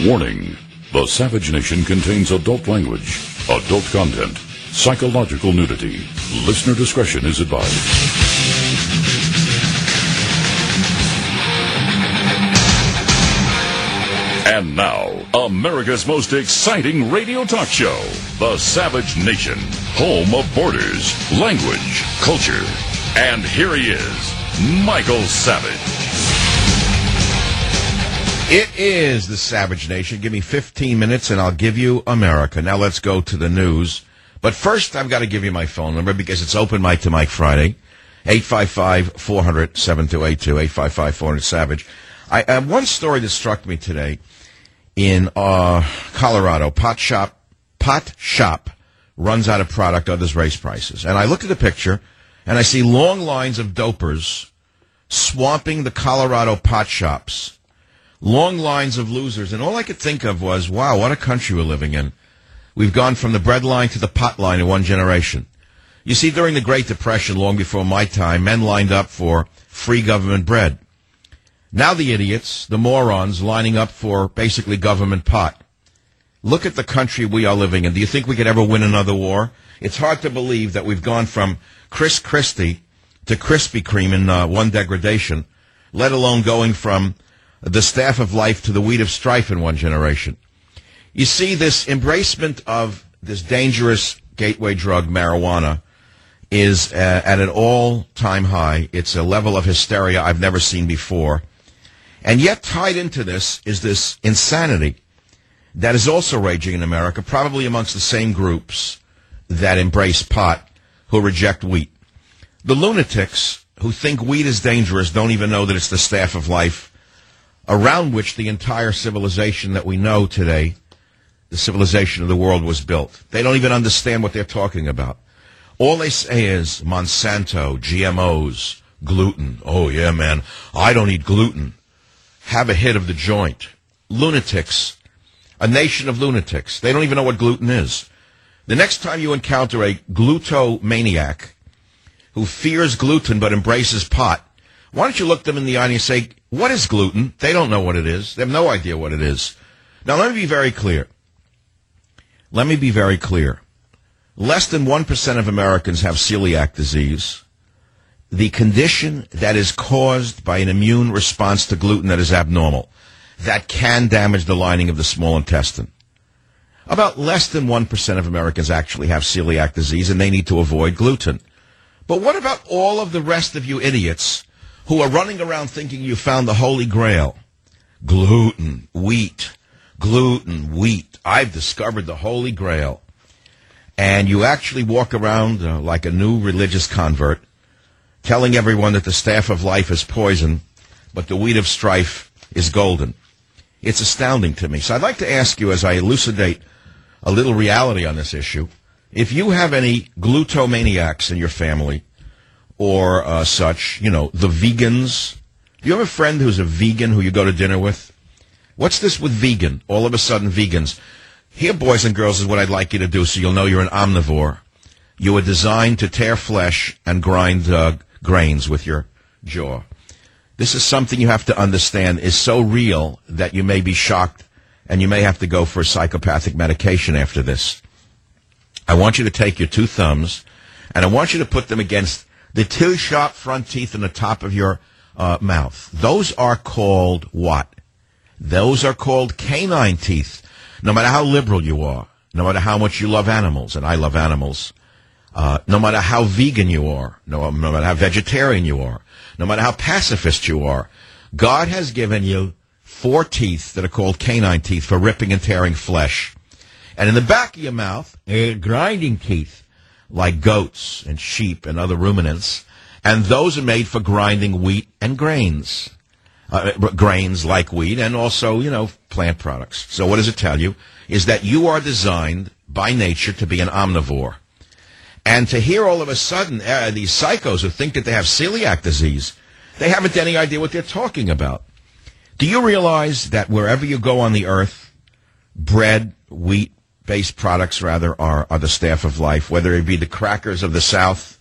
Warning: the Savage Nation contains adult language, adult content, psychological nudity. Listener discretion is advised. And now, America's most exciting radio talk show, The Savage Nation, home of borders, language, culture. And here he is, Michael Savage. It is The Savage Nation. Give me 15 minutes and I'll give you America. Now let's go to the news. But first, I've got to give you my phone number because it's Open Mic to Mike Friday. 855-400-7282, 855-400-SAVAGE. I have one story that struck me today. In Colorado, Pot Shop runs out of product, others raise prices. And I look at the picture, and I see long lines of dopers swamping the Colorado pot shops. Long lines of losers. And all I could think of was, wow, what a country we're living in. We've gone from the bread line to the pot line in one generation. You see, during the Great Depression, long before my time, men lined up for free government bread. Now the idiots, the morons, lining up for basically government pot. Look at the country we are living in. Do you think we could ever win another war? It's hard to believe that we've gone from Chris Christie to Krispy Kreme in one degradation, let alone going from the staff of life to the wheat of strife in one generation. You see, this embracement of this dangerous gateway drug, marijuana, is at an all-time high. It's a level of hysteria I've never seen before. And yet tied into this is this insanity that is also raging in America, probably amongst the same groups that embrace pot, who reject wheat. The lunatics who think wheat is dangerous don't even know that it's the staff of life around which the entire civilization that we know today, the civilization of the world, was built. They don't even understand what they're talking about. All they say is Monsanto, GMOs, gluten. Oh, yeah, man, I don't eat gluten. Have a hit of the joint. Lunatics. A nation of lunatics. They don't even know what gluten is. The next time you encounter a glutomaniac who fears gluten but embraces pot, why don't you look them in the eye and say, what is gluten? They don't know what it is. They have no idea what it is. Now, let me be very clear. Less than 1% of Americans have celiac disease, the condition that is caused by an immune response to gluten that is abnormal, that can damage the lining of the small intestine. About less than 1% of Americans actually have celiac disease, and they need to avoid gluten. But what about all of the rest of you idiots who are running around thinking you found the Holy Grail? Gluten, wheat. I've discovered the Holy Grail. And you actually walk around like a new religious convert, telling everyone that the staff of life is poison, but the wheat of strife is golden. It's astounding to me. So I'd like to ask you, as I elucidate a little reality on this issue, if you have any glutomaniacs in your family or such, you know, the vegans. Do you have a friend who's a vegan who you go to dinner with? What's this with vegan? All of a sudden, vegans. Here, boys and girls, is what I'd like you to do so you'll know you're an omnivore. You were designed to tear flesh and grind grains with your jaw. This is something you have to understand is so real that you may be shocked and you may have to go for psychopathic medication after this. I want you to take your two thumbs and I want you to put them against the two sharp front teeth in the top of your mouth. Those are called what? Those are called canine teeth. No matter how liberal you are, no matter how much you love animals, and I love animals, no matter how vegan you are, no matter how vegetarian you are, no matter how pacifist you are, God has given you 4 teeth that are called canine teeth for ripping and tearing flesh. And in the back of your mouth, grinding teeth, like goats and sheep and other ruminants. And those are made for grinding wheat and grains. Grains like wheat and also, you know, plant products. So what does it tell you? Is that you are designed by nature to be an omnivore. And to hear all of a sudden these psychos who think that they have celiac disease, they haven't any idea what they're talking about. Do you realize that wherever you go on the earth, bread, wheat-based products, rather, are the staff of life, whether it be the crackers of the South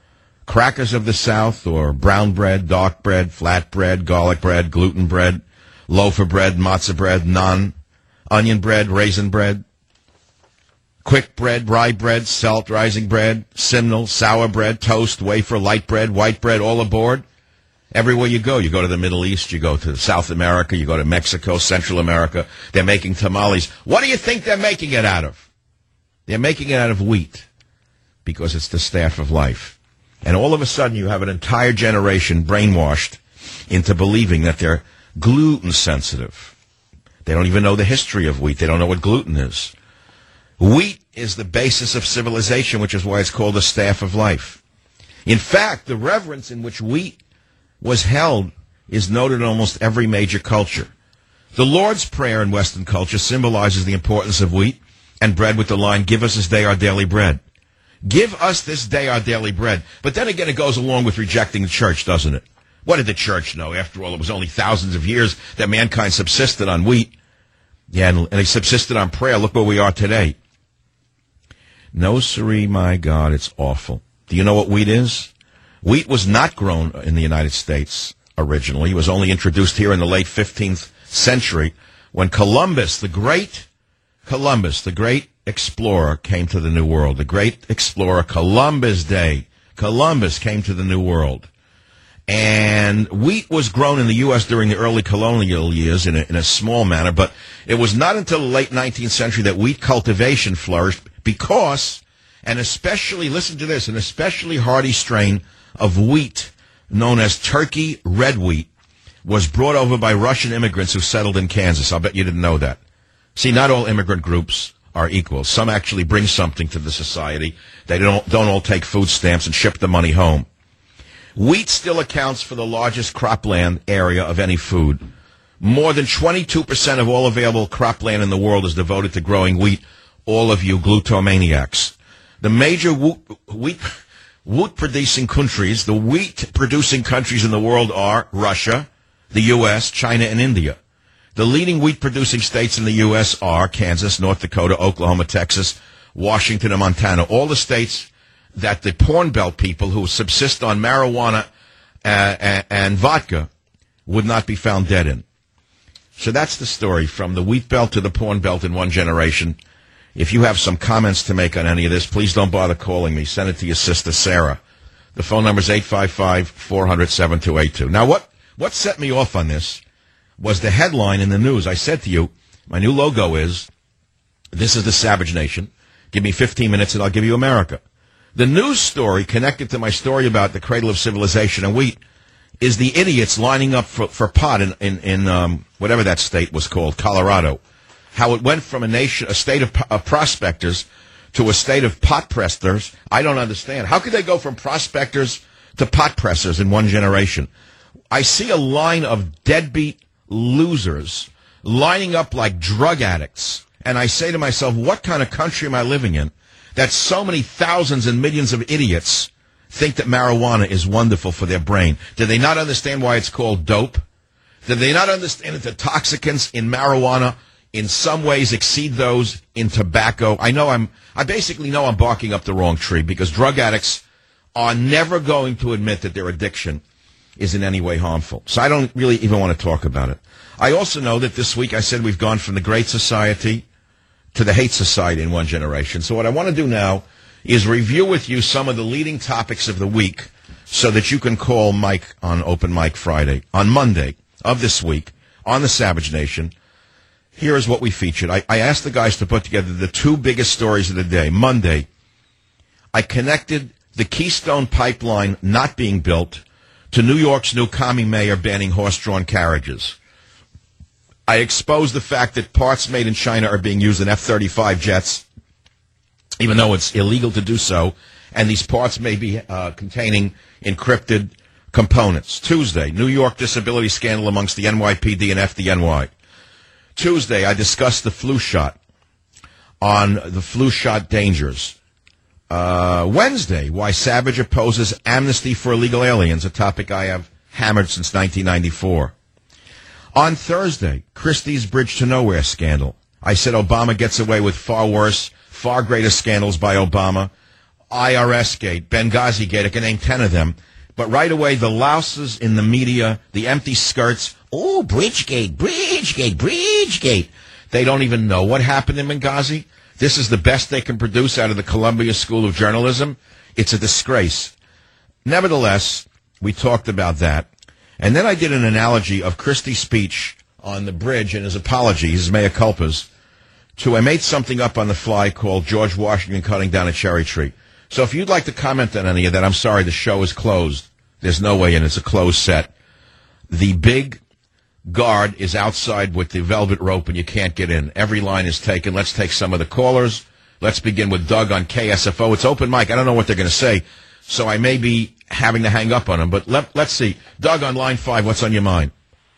or brown bread, dark bread, flat bread, garlic bread, gluten bread, loaf of bread, matzah bread, naan, onion bread, raisin bread, quick bread, rye bread, salt rising bread, simnel, sour bread, toast, wafer, light bread, white bread, all aboard. Everywhere you go to the Middle East, you go to South America, you go to Mexico, Central America, they're making tamales. What do you think they're making it out of? They're making it out of wheat because it's the staff of life. And all of a sudden you have an entire generation brainwashed into believing that they're gluten sensitive. They don't even know the history of wheat. They don't know what gluten is. Wheat is the basis of civilization, which is why it's called the staff of life. In fact, the reverence in which wheat was held is noted in almost every major culture. The Lord's Prayer in Western culture symbolizes the importance of wheat and bread with the line, "Give us this day our daily bread." Give us this day our daily bread. But then again, it goes along with rejecting the church, doesn't it? What did the church know? After all, it was only thousands of years that mankind subsisted on wheat. Yeah, and they subsisted on prayer. Look where we are today. No, siree, my God, it's awful. Do you know what wheat is? Wheat was not grown in the United States originally. It was only introduced here in the late 15th century when Columbus, the great explorer, came to the New World. The great explorer, Columbus Day. Columbus came to the New World. And wheat was grown in the U.S. during the early colonial years in a small manner, but it was not until the late 19th century that wheat cultivation flourished because, and especially, listen to this, an especially hardy strain of wheat known as Turkey red wheat was brought over by Russian immigrants who settled in Kansas. I'll bet you didn't know that. See, not all immigrant groups are equal. Some actually bring something to the society. They don't all take food stamps and ship the money home. Wheat still accounts for the largest cropland area of any food. More than 22% of all available cropland in the world is devoted to growing wheat, all of you glutomaniacs. The major wheat-producing countries, the wheat-producing countries in the world are Russia, the U.S., China, and India. The leading wheat-producing states in the U.S. are Kansas, North Dakota, Oklahoma, Texas, Washington, and Montana. All the states that the Corn Belt people who subsist on marijuana and vodka would not be found dead in. So that's the story from the Wheat Belt to the Corn Belt in one generation. If you have some comments to make on any of this, please don't bother calling me. Send it to your sister, Sarah. The phone number is 855-400-7282. Now, what set me off on this was the headline in the news. I said to you, my new logo is, "This is the Savage Nation. Give me 15 minutes and I'll give you America." The news story connected to my story about the cradle of civilization and wheat is the idiots lining up for pot in whatever that state was called, Colorado. How it went from a state of prospectors to a state of pot pressers, I don't understand. How could they go from prospectors to pot pressers in one generation? I see a line of deadbeat losers lining up like drug addicts, and I say to myself, what kind of country am I living in that so many thousands and millions of idiots think that marijuana is wonderful for their brain? Do they not understand why it's called dope? Do they not understand that the toxicants in marijuana in some ways exceed those in tobacco? I basically know I'm barking up the wrong tree because drug addicts are never going to admit that their addiction is in any way harmful. So I don't really even want to talk about it. I also know that this week I said we've gone from the Great Society to the Hate Society in one generation. So what I want to do now is review with you some of the leading topics of the week so that you can call Mike on Open Mike Friday. On Monday of this week, on the Savage Nation, here is what we featured. I asked the guys to put together the two biggest stories of the day. Monday, I connected the Keystone Pipeline not being built to New York's new commie mayor banning horse-drawn carriages. I exposed the fact that parts made in China are being used in F-35 jets, even though it's illegal to do so, and these parts may be containing encrypted components. Tuesday, New York disability scandal amongst the NYPD and FDNY. Tuesday, I discussed the flu shot on the flu shot dangers. Wednesday, why Savage opposes amnesty for illegal aliens, a topic I have hammered since 1994. On Thursday, Christie's Bridge to Nowhere scandal. I said Obama gets away with far worse, far greater scandals by Obama. IRS Gate, Benghazi Gate, I can name 10 of them. But right away, the louses in the media, the empty skirts, oh, Bridgegate, Bridgegate, Bridgegate. They don't even know what happened in Benghazi. This is the best they can produce out of the Columbia School of Journalism. It's a disgrace. Nevertheless, we talked about that. And then I did an analogy of Christie's speech on the bridge and his apology, his mea culpas, I made something up on the fly called George Washington cutting down a cherry tree. So if you'd like to comment on any of that, I'm sorry, the show is closed. There's no way in. It's a closed set. The big guard is outside with the velvet rope, and you can't get in. Every line is taken. Let's take some of the callers. Let's begin with Doug on KSFO. It's open mic. I don't know what they're going to say, so I may be having to hang up on them. But let's see. Doug on line 5, what's on your mind?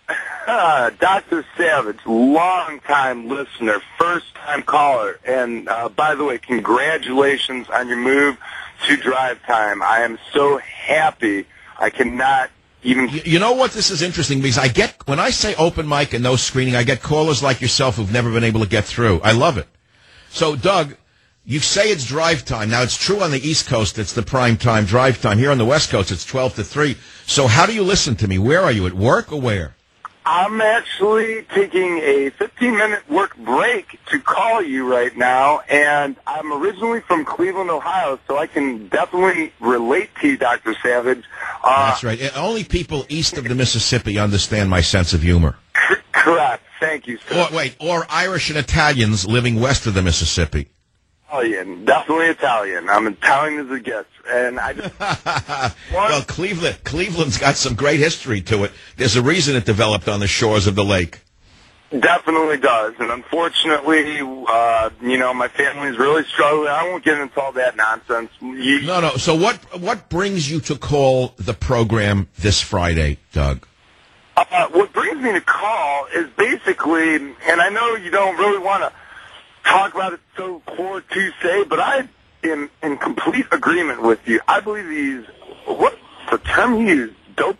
Dr. Savage, long-time listener, first-time caller. And, by the way, congratulations on your move to Drive Time. I am so happy. I cannot even... You know what? This is interesting because when I say open mic and no screening, I get callers like yourself who've never been able to get through. I love it. So, Doug, you say it's drive time. Now, it's true on the East Coast, it's the prime time drive time. Here on the West Coast, it's 12 to 3. So how do you listen to me? Where are you, at work or where? I'm actually taking a 15-minute work break to call you right now, and I'm originally from Cleveland, Ohio, so I can definitely relate to you, Dr. Savage. That's right. Only people east of the Mississippi understand my sense of humor. Correct. Thank you, sir. Or Irish and Italians living west of the Mississippi. Italian, definitely Italian. I'm Italian as it gets, and I just well, Cleveland's got some great history to it. There's a reason it developed on the shores of the lake. Definitely does, and unfortunately, my family's really struggling. I won't get into all that nonsense. No. So what brings you to call the program this Friday, Doug? What brings me to call is basically, and I know you don't really want to talk about it so core to say, but I am in complete agreement with you. I believe what's the term you use?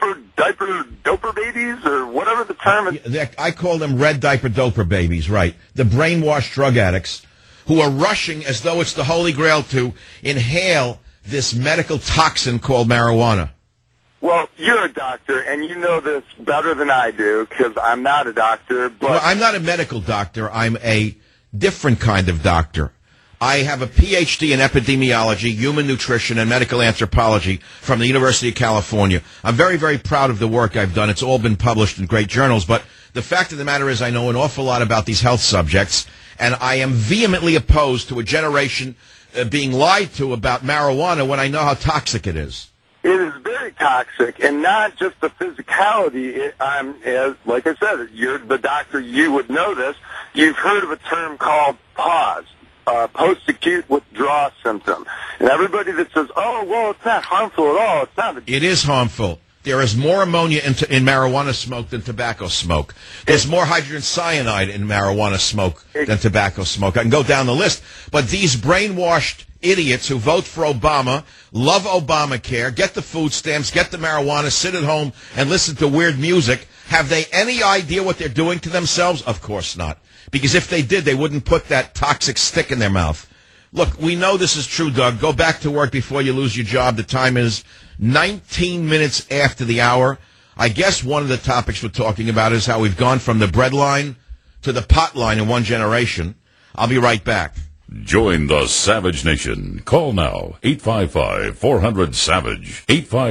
Doper babies, or whatever the term is. I call them red diaper doper babies, right. The brainwashed drug addicts who are rushing as though it's the Holy Grail to inhale this medical toxin called marijuana. Well, you're a doctor, and you know this better than I do, because I'm not a doctor. But well, I'm not a medical doctor. I'm a different kind of doctor. I have a Ph.D. in epidemiology, human nutrition, and medical anthropology from the University of California. I'm very, very proud of the work I've done. It's all been published in great journals, but the fact of the matter is I know an awful lot about these health subjects, and I am vehemently opposed to a generation being lied to about marijuana when I know how toxic it is. It is very toxic, and not just the physicality. Like I said, you're the doctor, you would know this. You've heard of a term called PAWS, post-acute withdrawal symptom. And everybody that says, oh, well, it's not harmful at all, it's not. It is harmful. There is more ammonia in marijuana smoke than tobacco smoke. There's more hydrogen cyanide in marijuana smoke than tobacco smoke. I can go down the list. But these brainwashed idiots who vote for Obama, love Obamacare, get the food stamps, get the marijuana, sit at home and listen to weird music, have they any idea what they're doing to themselves? Of course not. Because if they did, they wouldn't put that toxic stick in their mouth. Look, we know this is true, Doug. Go back to work before you lose your job. The time is 19 minutes after the hour. I guess one of the topics we're talking about is how we've gone from the bread line to the pot line in one generation. I'll be right back. Join the Savage Nation. Call now, 855-400-SAVAGE,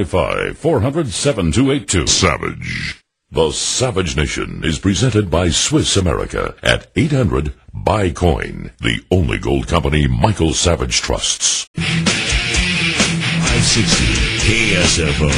855-400-7282. Savage. The Savage Nation is presented by Swiss America at 800-BUY-COIN, the only gold company Michael Savage trusts. 560 KSFO.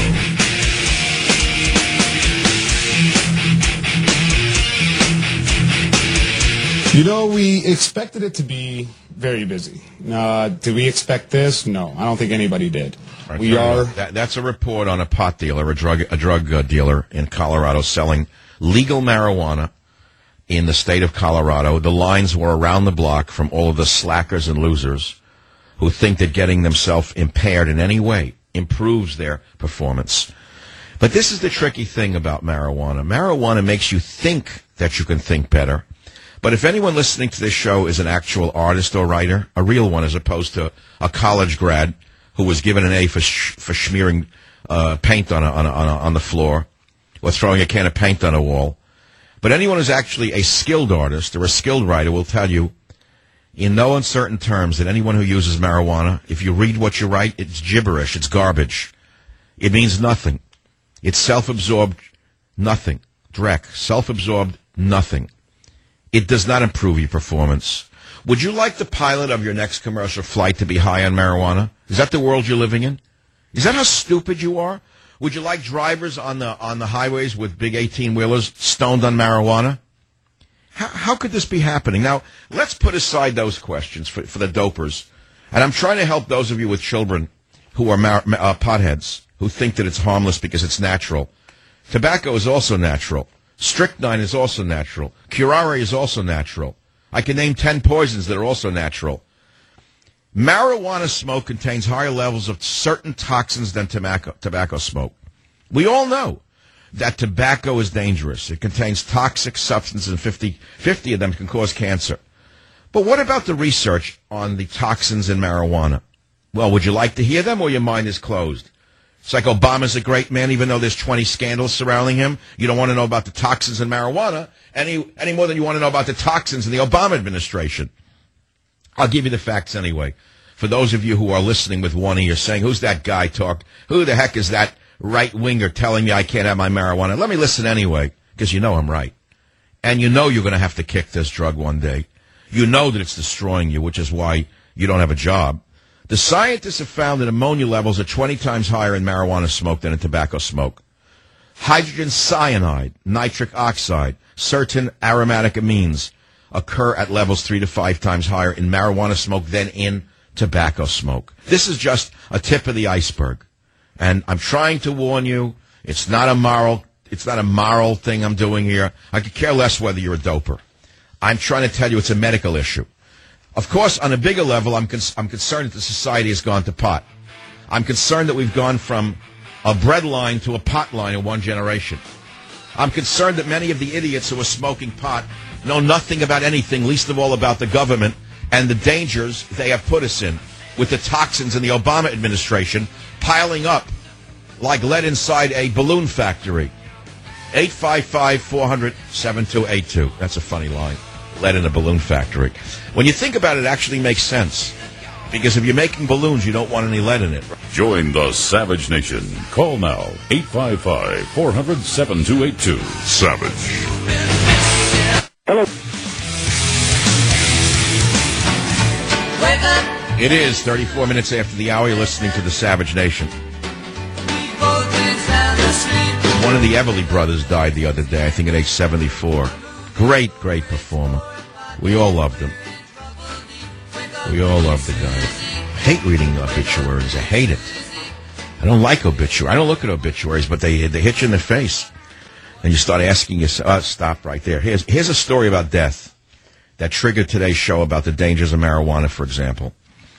You know, we expected it to be very busy. Did we expect this? No, I don't think anybody did. Right, That's a report on a pot dealer, a drug dealer in Colorado selling legal marijuana in the state of Colorado. The lines were around the block from all of the slackers and losers who think that getting themselves impaired in any way improves their performance. But this is the tricky thing about marijuana. Marijuana makes you think that you can think better. But if anyone listening to this show is an actual artist or writer, a real one as opposed to a college grad who was given an A for smearing paint on the floor or throwing a can of paint on a wall, But anyone who's actually a skilled artist or a skilled writer will tell you in no uncertain terms that anyone who uses marijuana, if you read what you write, it's gibberish, it's garbage. It means nothing. It's self-absorbed nothing. Drek, self-absorbed nothing. It does not improve your performance. Would you like the pilot of your next commercial flight to be high on marijuana? Is that the world you're living in? Is that how stupid you are? Would you like drivers on the highways with big 18-wheelers stoned on marijuana? How could this be happening? Now, let's put aside those questions for the dopers. And I'm trying to help those of you with children who are potheads, who think that it's harmless because it's natural. Tobacco is also natural. Strychnine is also natural. Curare is also natural. I can name 10 poisons that are also natural. Marijuana smoke contains higher levels of certain toxins than tobacco smoke. We all know that tobacco is dangerous. It contains toxic substances, and 50 of them can cause cancer. But what about the research on the toxins in marijuana? Well, would you like to hear them, or your mind is closed? It's like Obama's a great man, even though there's 20 scandals surrounding him. You don't want to know about the toxins in marijuana any more than you want to know about the toxins in the Obama administration. I'll give you the facts anyway. For those of you who are listening with one ear saying, who's that guy talk? Who the heck is that right-winger telling me I can't have my marijuana? Let me listen anyway, because you know I'm right. And you know you're going to have to kick this drug one day. You know that it's destroying you, which is why you don't have a job. The scientists have found that ammonia levels are 20 times higher in marijuana smoke than in tobacco smoke. Hydrogen cyanide, nitric oxide, certain aromatic amines occur at levels 3 to 5 times higher in marijuana smoke than in tobacco smoke. This is just a tip of the iceberg. And I'm trying to warn you, it's not a moral thing I'm doing here. I could care less whether you're a doper. I'm trying to tell you it's a medical issue. Of course, on a bigger level, I'm concerned that the society has gone to pot. I'm concerned that we've gone from a bread line to a pot line in one generation. I'm concerned that many of the idiots who are smoking pot know nothing about anything, least of all about the government and the dangers they have put us in with the toxins in the Obama administration piling up like lead inside a balloon factory. 855-400-7282. That's a funny line. Lead in a balloon factory. When you think about it, it actually makes sense. Because if you're making balloons, you don't want any lead in it. Join the Savage Nation. Call now. 855-400-7282. Savage. Hello. It is 34 minutes after the hour. You're listening to the Savage Nation. One of the Everly brothers died the other day, I think at age 74. Great performer. We all loved him. We all loved the guy. I hate reading obituaries. I hate it. I don't like obituaries. I don't look at obituaries, but they hit you in the face. And you start asking yourself, stop right there. Here's a story about death that triggered today's show about the dangers of marijuana, for example.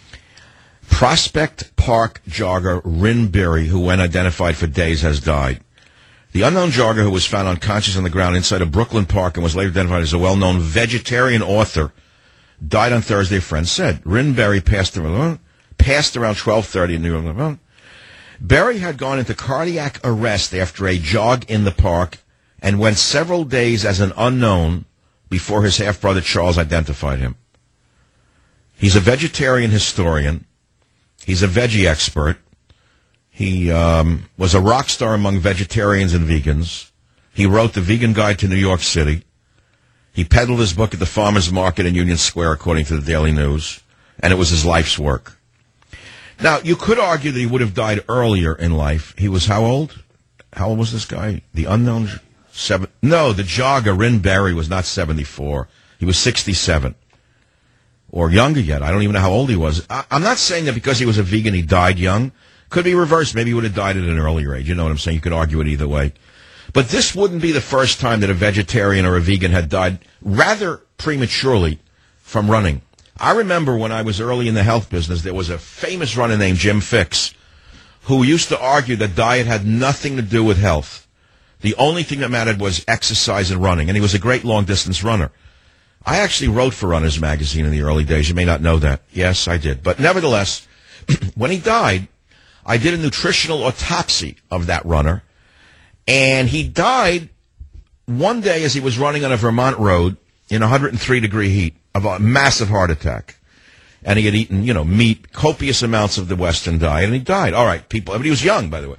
Prospect Park jogger Rin Berry, who went identified for days, has died. The unknown jogger, who was found unconscious on the ground inside a Brooklyn park and was later identified as a well-known vegetarian author, died on Thursday, friends said. Rin Berry passed around 12:30 in New York. Berry had gone into cardiac arrest after a jog in the park and went several days as an unknown before his half-brother Charles identified him. He's a vegetarian historian. He's a veggie expert. He was a rock star among vegetarians and vegans. He wrote The Vegan Guide to New York City. He peddled his book at the farmers market in Union Square, according to the Daily News, and it was his life's work. Now, you could argue that he would have died earlier in life. He was how old? How old was this guy? The unknown? The jogger, Rin Berry, was not 74. He was 67. Or younger yet. I don't even know how old he was. I'm not saying that because he was a vegan he died young. Could be reversed. Maybe he would have died at an earlier age. You know what I'm saying? You could argue it either way. But this wouldn't be the first time that a vegetarian or a vegan had died rather prematurely from running. I remember when I was early in the health business, there was a famous runner named Jim Fixx who used to argue that diet had nothing to do with health. The only thing that mattered was exercise and running, and he was a great long-distance runner. I actually wrote for Runners Magazine in the early days. You may not know that. Yes, I did. But nevertheless, when he died, I did a nutritional autopsy of that runner, and he died one day as he was running on a Vermont road in 103-degree heat of a massive heart attack. And he had eaten, meat, copious amounts of the Western diet, and he died. All right, but he was young, by the way.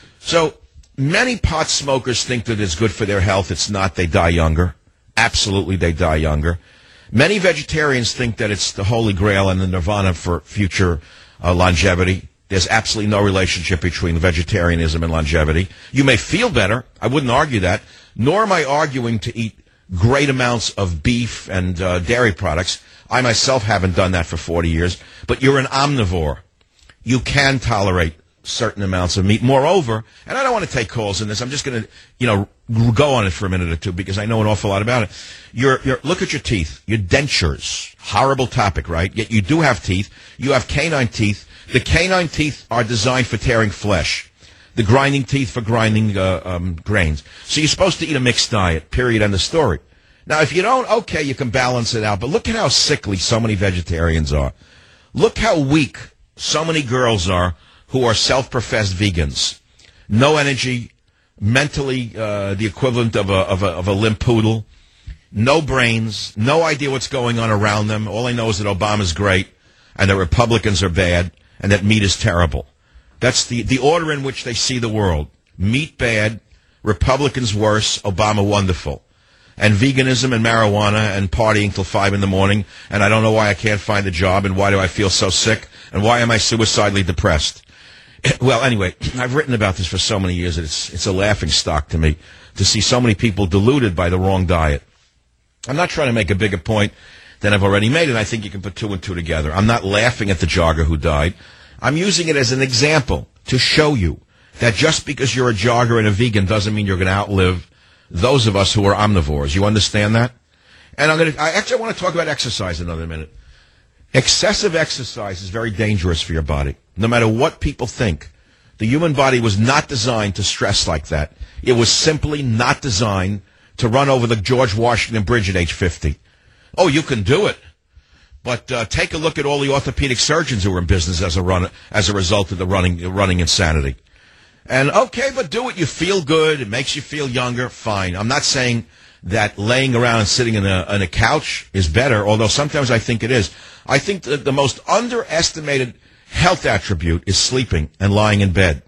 So many pot smokers think that it's good for their health. It's not. They die younger. Absolutely, they die younger. Many vegetarians think that it's the holy grail and the nirvana for future longevity. There's absolutely no relationship between vegetarianism and longevity. You may feel better. I wouldn't argue that. Nor am I arguing to eat great amounts of beef and dairy products. I myself haven't done that for 40 years. But you're an omnivore. You can tolerate certain amounts of meat. Moreover, and I don't want to take calls in this. I'm just going to, go on it for a minute or two because I know an awful lot about it. Look at your teeth. Your dentures. Horrible topic, right? Yet you do have teeth. You have canine teeth. The canine teeth are designed for tearing flesh. The grinding teeth for grinding grains. So you're supposed to eat a mixed diet, period, end of story. Now, if you don't, okay, you can balance it out. But look at how sickly so many vegetarians are. Look how weak so many girls are who are self-professed vegans. No energy, mentally the equivalent of a limp poodle. No brains, no idea what's going on around them. All they know is that Obama's great and that Republicans are bad and that meat is terrible. That's the order in which they see the world. Meat bad, Republicans worse, Obama wonderful. And veganism and marijuana and partying till 5 in the morning, and I don't know why I can't find a job, and why do I feel so sick, and why am I suicidally depressed? Well, anyway, I've written about this for so many years that it's a laughing stock to me to see so many people deluded by the wrong diet. I'm not trying to make a bigger point than I've already made, and I think you can put two and two together. I'm not laughing at the jogger who died. I'm using it as an example to show you that just because you're a jogger and a vegan doesn't mean you're going to outlive those of us who are omnivores. You understand that? And I want to talk about exercise another minute. Excessive exercise is very dangerous for your body. No matter what people think, the human body was not designed to stress like that. It was simply not designed to run over the George Washington Bridge at age 50. Oh, you can do it. But take a look at all the orthopedic surgeons who were in business as a result of the running insanity. And okay, but do it. You feel good. It makes you feel younger. Fine. I'm not saying that laying around and sitting in a couch is better, although sometimes I think it is. I think that the most underestimated health attribute is sleeping and lying in bed.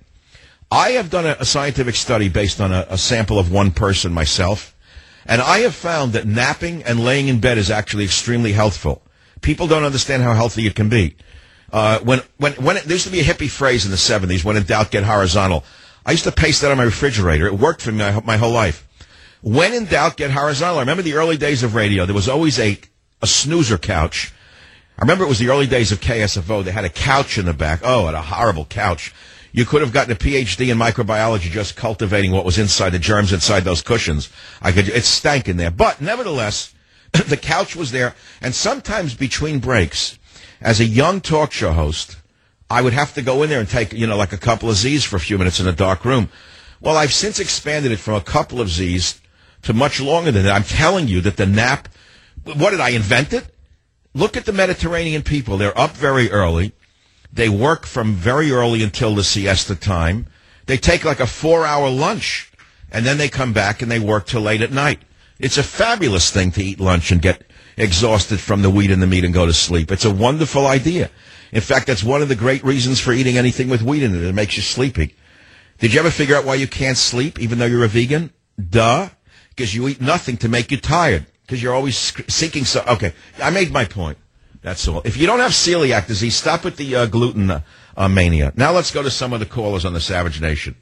I have done a scientific study based on a sample of one person myself, and I have found that napping and laying in bed is actually extremely healthful. People don't understand how healthy it can be. When there used to be a hippie phrase in the 70s, when in doubt, get horizontal. I used to paste that on my refrigerator. It worked for me my whole life. When in doubt, get horizontal. I remember the early days of radio. There was always a snoozer couch. I remember it was the early days of KSFO. They had a couch in the back. Oh, and a horrible couch. You could have gotten a PhD in microbiology just cultivating what was inside, the germs inside those cushions. It stank in there. But nevertheless, the couch was there. And sometimes between breaks, as a young talk show host, I would have to go in there and take, like a couple of Z's for a few minutes in a dark room. Well, I've since expanded it from a couple of Z's to much longer than that. I'm telling you that the nap, what did I invent it? Look at the Mediterranean people. They're up very early. They work from very early until the siesta time. They take like a 4-hour lunch, and then they come back and they work till late at night. It's a fabulous thing to eat lunch and get exhausted from the wheat and the meat and go to sleep. It's a wonderful idea. In fact, that's one of the great reasons for eating anything with wheat in it. It makes you sleepy. Did you ever figure out why you can't sleep even though you're a vegan? Duh. Because you eat nothing to make you tired. Because you're always seeking so. Okay, I made my point. That's all. If you don't have celiac disease, stop with the gluten mania. Now let's go to some of the callers on the Savage Nation.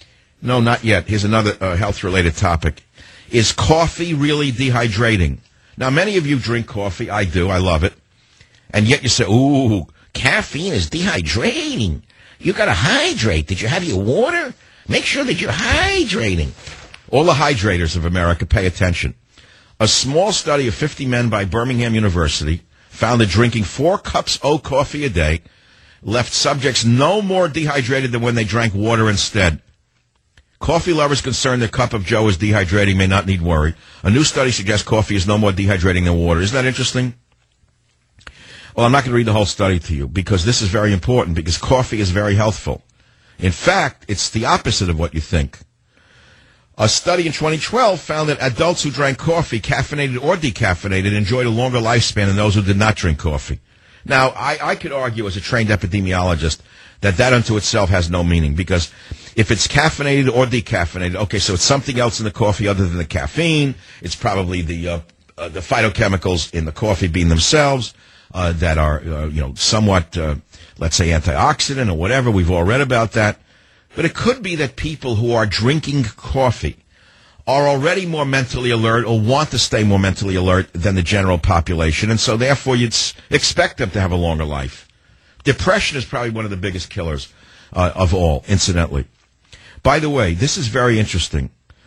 No, not yet. Here's another health-related topic. Is coffee really dehydrating? Now, many of you drink coffee. I do. I love it. And yet you say, ooh, caffeine is dehydrating. You got to hydrate. Did you have your water? Make sure that you're hydrating. All the hydrators of America, pay attention. A small study of 50 men by Birmingham University found that drinking 4 cups of coffee a day left subjects no more dehydrated than when they drank water instead. Coffee lovers concerned their cup of joe is dehydrating may not need worry. A new study suggests coffee is no more dehydrating than water. Isn't that interesting? Well, I'm not going to read the whole study to you because this is very important because coffee is very healthful. In fact, it's the opposite of what you think. A study in 2012 found that adults who drank coffee, caffeinated or decaffeinated, enjoyed a longer lifespan than those who did not drink coffee. Now, I could argue as a trained epidemiologist that unto itself has no meaning, because if it's caffeinated or decaffeinated, okay, so it's something else in the coffee other than the caffeine. It's probably the phytochemicals in the coffee bean themselves that are, somewhat, let's say, antioxidant or whatever. We've all read about that. But it could be that people who are drinking coffee are already more mentally alert or want to stay more mentally alert than the general population, and so therefore you'd expect them to have a longer life. Depression is probably one of the biggest killers of all, incidentally. By the way, this is very interesting.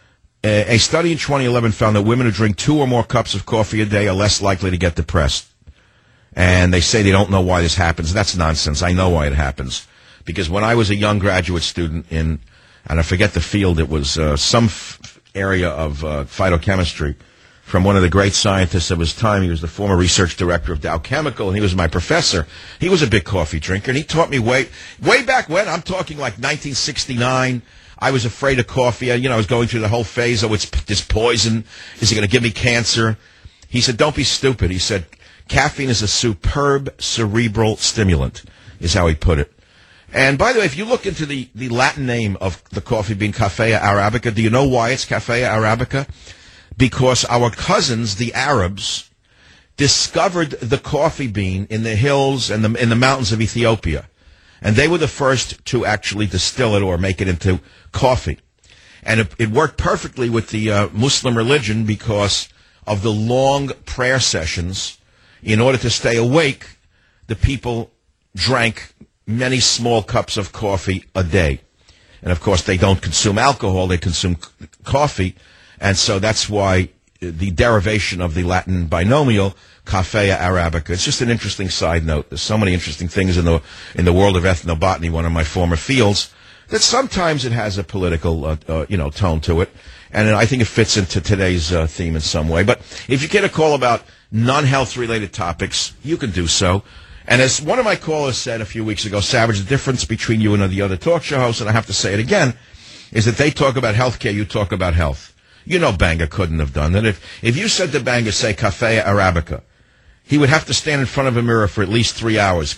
A study in 2011 found that women who drink 2 or more cups of coffee a day are less likely to get depressed. And they say they don't know why this happens. That's nonsense. I know why it happens. Because when I was a young graduate student and I forget the field, it was some area of phytochemistry from one of the great scientists of his time. He was the former research director of Dow Chemical, and he was my professor. He was a big coffee drinker, and he taught me way back when. I'm talking like 1969. I was afraid of coffee. I was going through the whole phase, it's this poison. Is it going to give me cancer? He said, don't be stupid. He said, caffeine is a superb cerebral stimulant, is how he put it. And by the way, if you look into the Latin name of the coffee bean, Caffea arabica, do you know why it's Caffea arabica? Because our cousins, the Arabs, discovered the coffee bean in the hills and in the mountains of Ethiopia. And they were the first to actually distill it or make it into coffee. And it worked perfectly with the Muslim religion because of the long prayer sessions. In order to stay awake, the people drank many small cups of coffee a day. And, of course, they don't consume alcohol. They consume coffee. And so that's why the derivation of the Latin binomial, Caffea arabica. It's just an interesting side note. There's so many interesting things in the world of ethnobotany, one of my former fields, that sometimes it has a political, tone to it. And I think it fits into today's theme in some way. But if you get a call about non-health related topics, you can do so. And as one of my callers said a few weeks ago, Savage, the difference between you and the other talk show hosts, and I have to say it again, is that they talk about health care, you talk about health. You know Banga couldn't have done that. If you said to Banga, say, Caffea arabica, he would have to stand in front of a mirror for at least 3 hours.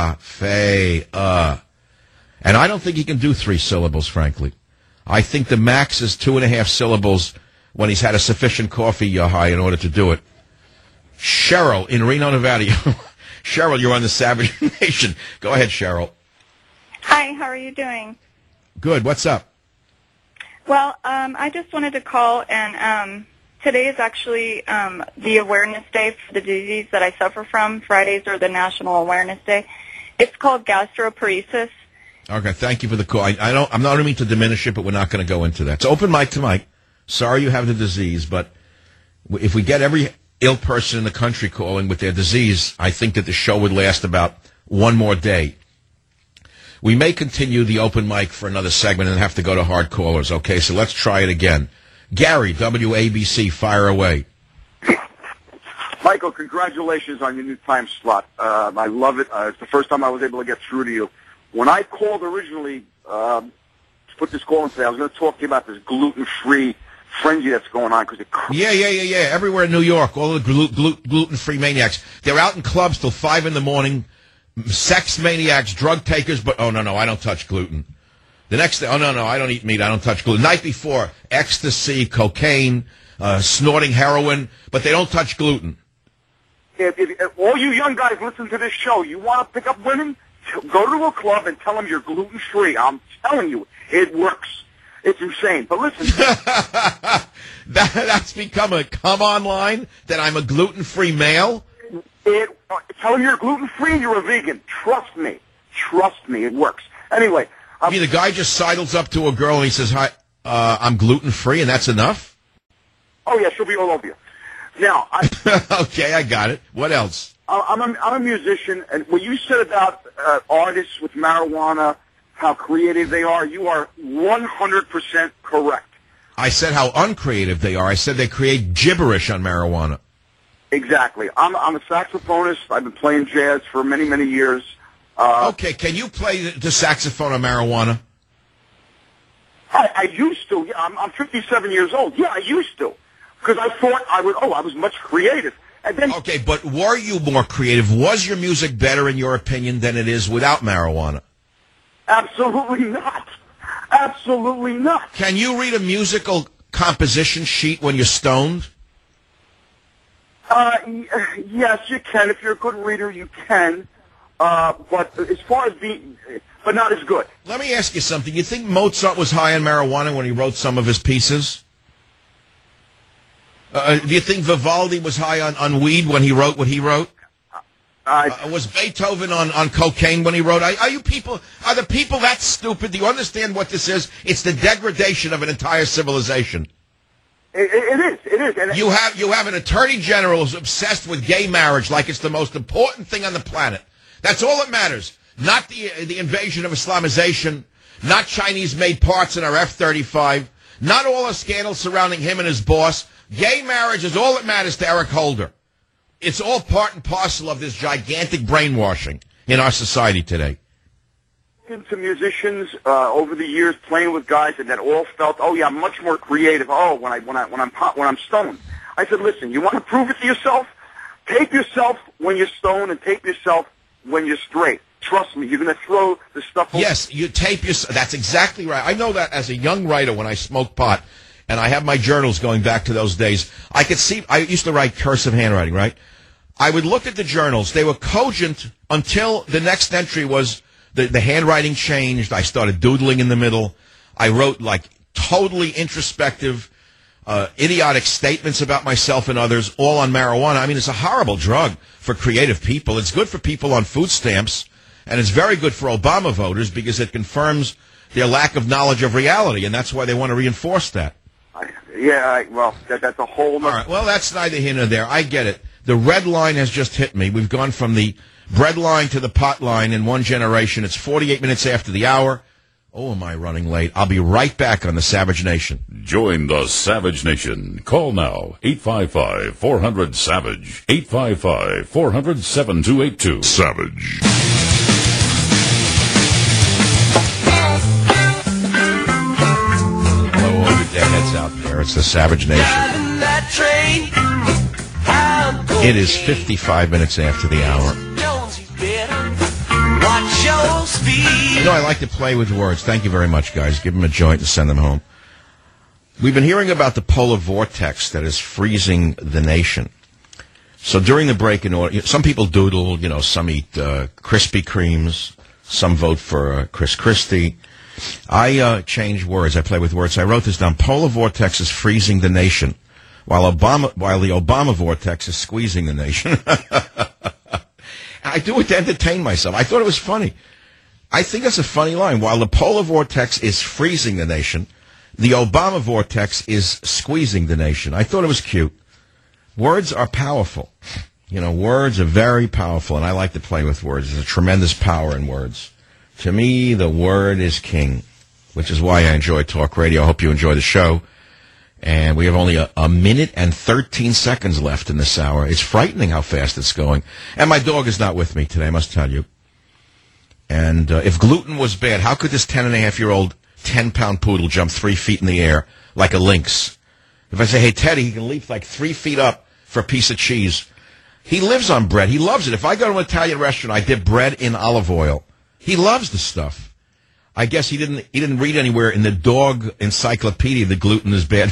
Caffea. And I don't think he can do 3 syllables, frankly. I think the max is 2.5 syllables when he's had a sufficient coffee high in order to do it. Cheryl in Reno, Nevada. Cheryl, you're on the Savage Nation. Go ahead, Cheryl. Hi, how are you doing? Good. What's up? Well, I just wanted to call, and today is actually the awareness day for the disease that I suffer from. Fridays are the National Awareness Day. It's called gastroparesis. Okay, thank you for the call. I'm not mean to diminish it, but we're not going to go into that. It's open mic to Mike. Sorry you have the disease, but if we get every ill person in the country calling with their disease, I think that the show would last about one more day. We may continue the open mic for another segment and have to go to hard callers, okay? So let's try it again. Gary, WABC, fire away. Michael, congratulations on your new time slot. I love it. It's the first time I was able to get through to you. When I called originally to put this call in today, I was going to talk to you about this gluten-free frenzy that's going on. Yeah. Everywhere in New York, all the gluten-free maniacs. They're out in clubs till 5 in the morning. Sex maniacs, drug takers, but oh no, I don't touch gluten. The next day, oh no, I don't eat meat, I don't touch gluten. Night before, ecstasy, cocaine, snorting heroin, but they don't touch gluten. If all you young guys listen to this show, you want to pick up women, go to a club and tell them you're gluten-free. I'm telling you, it works. It's insane. But listen. That's become a come-on line, that I'm a gluten-free male? Tell them you're gluten-free and you're a vegan. Trust me. It works. Anyway. I mean, the guy just sidles up to a girl and he says, "Hi, I'm gluten-free," and that's enough? Oh, yeah, she'll be all over you. Now, okay, I got it. What else? I'm a musician, and what you said about artists with marijuana, how creative they are, you are 100% correct. I said how uncreative they are. I said they create gibberish on marijuana. Exactly. I'm a saxophonist. I've been playing jazz for many, many years. Okay, can you play the saxophone on marijuana? I used to. Yeah, I'm 57 years old. Yeah, I used to. Because I thought I was much creative. And then, okay, but were you more creative? Was your music better, in your opinion, than it is without marijuana? Absolutely not. Absolutely not. Can you read a musical composition sheet when you're stoned? Yes, you can. If you're a good reader, you can. But as far as being, but not as good. Let me ask you something. You think Mozart was high on marijuana when he wrote some of his pieces? Do you think Vivaldi was high on weed when he wrote what he wrote? Was Beethoven on cocaine when he wrote? Are the people that stupid? Do you understand what this is? It's the degradation of an entire civilization. It is. And you have an attorney general who's obsessed with gay marriage like it's the most important thing on the planet. That's all that matters. Not the invasion of Islamization, not Chinese-made parts in our F-35, not all the scandals surrounding him and his boss. Gay marriage is all that matters to Eric Holder. It's all part and parcel of this gigantic brainwashing in our society today. To musicians over the years, playing with guys that all felt, oh yeah, I'm much more creative. Oh, when I'm stoned, I said, listen, you want to prove it to yourself? Tape yourself when you're stoned and tape yourself when you're straight. Trust me, you're going to throw the stuff away. Yes, you tape yourself. That's exactly right. I know that as a young writer when I smoked pot, and I have my journals going back to those days. I could see, I used to write cursive handwriting, right? I would look at the journals. They were cogent until the next entry was the handwriting changed. I started doodling in the middle. I wrote like totally introspective, idiotic statements about myself and others, all on marijuana. I mean, it's a horrible drug for creative people. It's good for people on food stamps, and it's very good for Obama voters because it confirms their lack of knowledge of reality, and that's why they want to reinforce that. That's a whole nother... All right, well, that's neither here nor there. I get it. The red line has just hit me. We've gone from the bread line to the pot line in one generation. It's 48 minutes after the hour. Oh, am I running late? I'll be right back on the Savage Nation. Join the Savage Nation. Call now, 855-400-SAVAGE, 855-400-7282. Savage. Hello, all the deadheads out there. It's the Savage Nation. It is 55 minutes after the hour. You know, I like to play with words. Thank you very much, guys. Give them a joint and send them home. We've been hearing about the polar vortex that is freezing the nation. So during the break, some people doodle, some eat Krispy Kremes, some vote for Chris Christie. I change words. I play with words. I wrote this down. Polar vortex is freezing the nation, while the Obama vortex is squeezing the nation. I do it to entertain myself. I thought it was funny. I think that's a funny line. While the polar vortex is freezing the nation, the Obama vortex is squeezing the nation. I thought it was cute. Words are powerful. Words are very powerful, and I like to play with words. There's a tremendous power in words. To me, the word is king, which is why I enjoy talk radio. I hope you enjoy the show. And we have only a minute and 13 seconds left in this hour. It's frightening how fast it's going. And my dog is not with me today, I must tell you. And if gluten was bad, how could this 10-and-a-half-year-old 10-pound poodle jump 3 feet in the air like a lynx? If I say, hey, Teddy, he can leap like 3 feet up for a piece of cheese. He lives on bread. He loves it. If I go to an Italian restaurant, I dip bread in olive oil. He loves the stuff. I guess he didn't read anywhere in the dog encyclopedia that gluten is bad.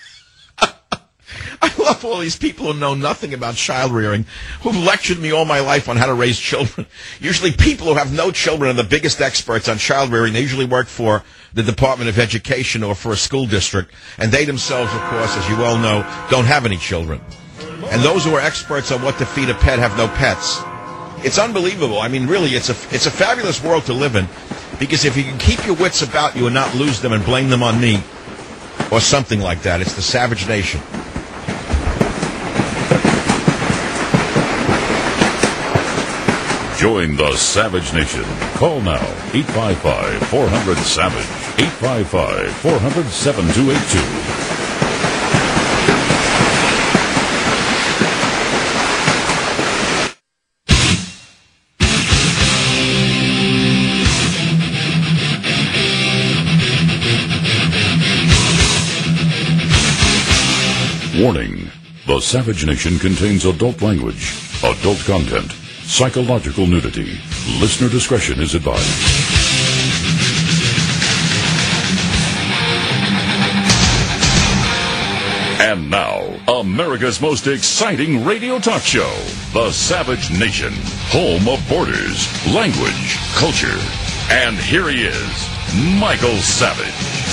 I love all these people who know nothing about child rearing, who've lectured me all my life on how to raise children. Usually people who have no children are the biggest experts on child rearing. They usually work for the Department of Education or for a school district. And they themselves, of course, as you well know, don't have any children. And those who are experts on what to feed a pet have no pets. It's unbelievable. I mean, really, it's a fabulous world to live in. Because if you can keep your wits about you and not lose them and blame them on me or something like that, it's the Savage Nation. Join the Savage Nation. Call now, 855-400-SAVAGE, 855-400-7282. Warning. The Savage Nation contains adult language, adult content, psychological nudity. Listener discretion is advised. And now, America's most exciting radio talk show, The Savage Nation, home of borders, language, culture. And here he is, Michael Savage.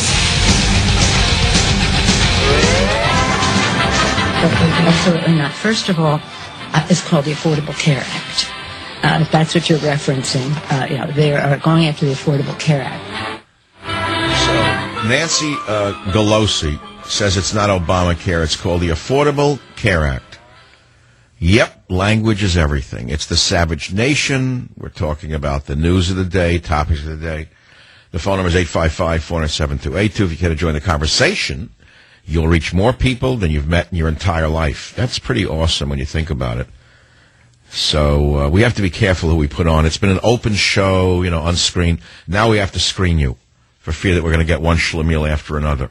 Absolutely not. First of all, it's called the Affordable Care Act. If that's what you're referencing, they are going after the Affordable Care Act. So, Nancy Pelosi says it's not Obamacare. It's called the Affordable Care Act. Yep, language is everything. It's the Savage Nation. We're talking about the news of the day, topics of the day. The phone number is 855-407-282. If you care to join the conversation, you'll reach more people than you've met in your entire life. That's pretty awesome when you think about it. So we have to be careful who we put on. It's been an open show, on screen. Now we have to screen you for fear that we're going to get one schlemiel after another.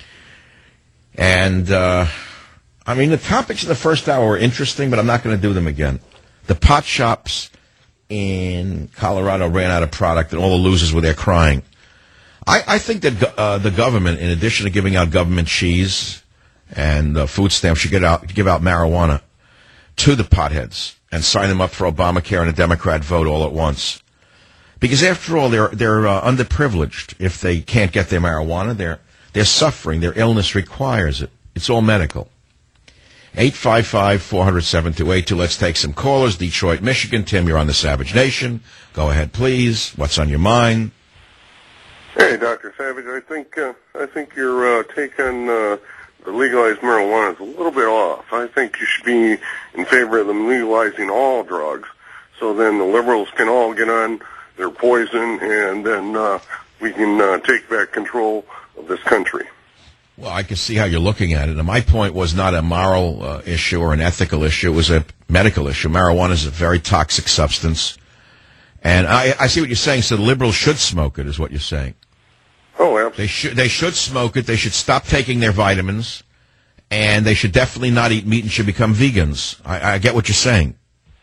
And, the topics in the first hour were interesting, but I'm not going to do them again. The pot shops in Colorado ran out of product, and all the losers were there crying. I think that the government, in addition to giving out government cheese and food stamps, should give out marijuana to the potheads and sign them up for Obamacare and a Democrat vote all at once. Because after all, they're underprivileged. If they can't get their marijuana, they're suffering. Their illness requires it. It's all medical. 855-400-7282. Let's take some callers. Detroit, Michigan. Tim, you're on the Savage Nation. Go ahead, please. What's on your mind? Hey, Dr. Savage. I think your take on the legalized marijuana is a little bit off. I think you should be in favor of them legalizing all drugs, so then the liberals can all get on their poison, and then we can take back control of this country. Well, I can see how you're looking at it. And my point was not a moral issue or an ethical issue. It was a medical issue. Marijuana is a very toxic substance. And I see what you're saying. So the liberals should smoke it, is what you're saying. Oh, absolutely. They should smoke it. They should stop taking their vitamins. And they should definitely not eat meat and should become vegans. I get what you're saying.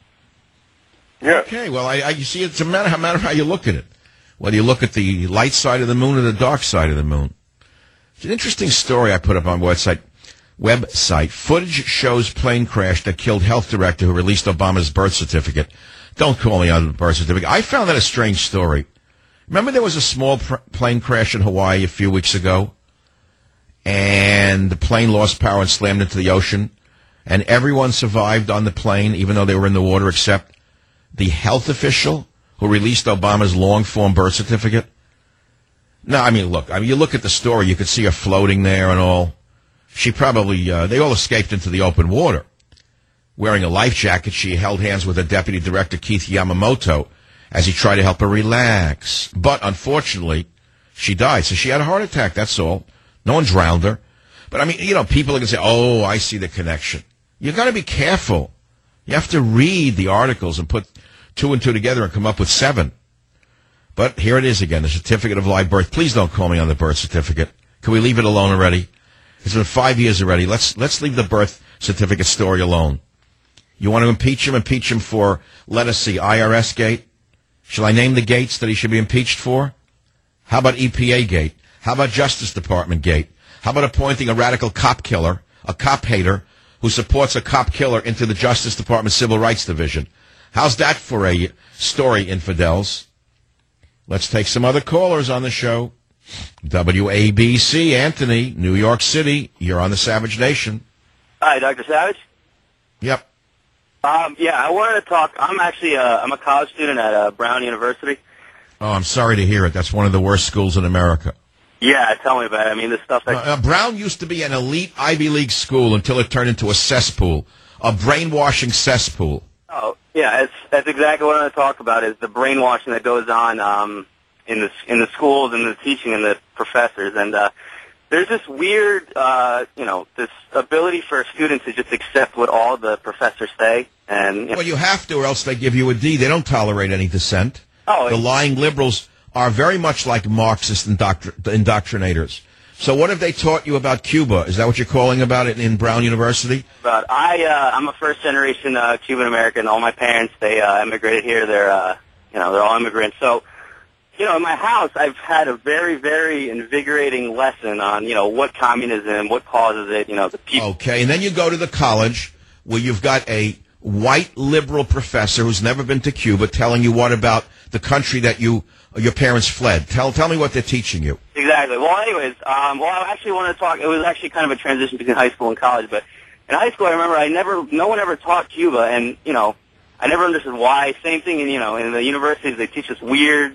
Yeah. Okay, well, you see, it's a matter how you look at it. Whether you look at the light side of the moon or the dark side of the moon. It's an interesting story I put up on my website. Footage shows plane crash that killed health director who released Obama's birth certificate. Don't call me on the birth certificate. I found that a strange story. Remember there was a small plane crash in Hawaii a few weeks ago? And the plane lost power and slammed into the ocean. And everyone survived on the plane, even though they were in the water, except the health official who released Obama's long-form birth certificate. No, you look at the story, you could see her floating there and all. She probably, they all escaped into the open water. Wearing a life jacket, she held hands with her deputy director, Keith Yamamoto, as he tried to help her relax. But, unfortunately, she died. So she had a heart attack, that's all. No one drowned her. But, people are going to say, oh, I see the connection. You've got to be careful. You have to read the articles and put 2 and 2 together and come up with 7. But here it is again, the certificate of live birth. Please don't call me on the birth certificate. Can we leave it alone already? It's been 5 years already. Let's leave the birth certificate story alone. You want to impeach him? Impeach him for, let us see, IRS gate? Shall I name the gates that he should be impeached for? How about EPA gate? How about Justice Department gate? How about appointing a radical cop killer, a cop hater, who supports a cop killer into the Justice Department Civil Rights Division? How's that for a story, infidels? Let's take some other callers on the show. WABC, Anthony, New York City. You're on the Savage Nation. Hi, Dr. Savage. Yep. I wanted to talk. I'm actually I'm a college student at Brown University. Oh, I'm sorry to hear it. That's one of the worst schools in America. Yeah, tell me about it. This stuff that... Brown used to be an elite Ivy League school until it turned into a cesspool, a brainwashing cesspool. Oh, yeah, that's exactly what I want to talk about, is the brainwashing that goes on in the schools and the teaching and the professors. And there's this weird, this ability for a student to just accept what all the professors say. And Well, you have to, or else they give you a D. They don't tolerate any dissent. Oh, the lying liberals are very much like Marxist indoctrinators. So what have they taught you about Cuba? Is that what you're calling about it in Brown University? But I'm a first-generation Cuban American. All my parents, they immigrated here. They're all immigrants. So, in my house, I've had a very, very invigorating lesson on, what communism, what causes it, the people. Okay, and then you go to the college where you've got a white liberal professor who's never been to Cuba telling you what about the country that your parents fled. Tell me what they're teaching you. Exactly. Well, anyways, I actually want to talk. It was actually kind of a transition between high school and college, but in high school, I remember no one ever taught Cuba, and I never understood why. Same thing, in the universities, they teach this weird,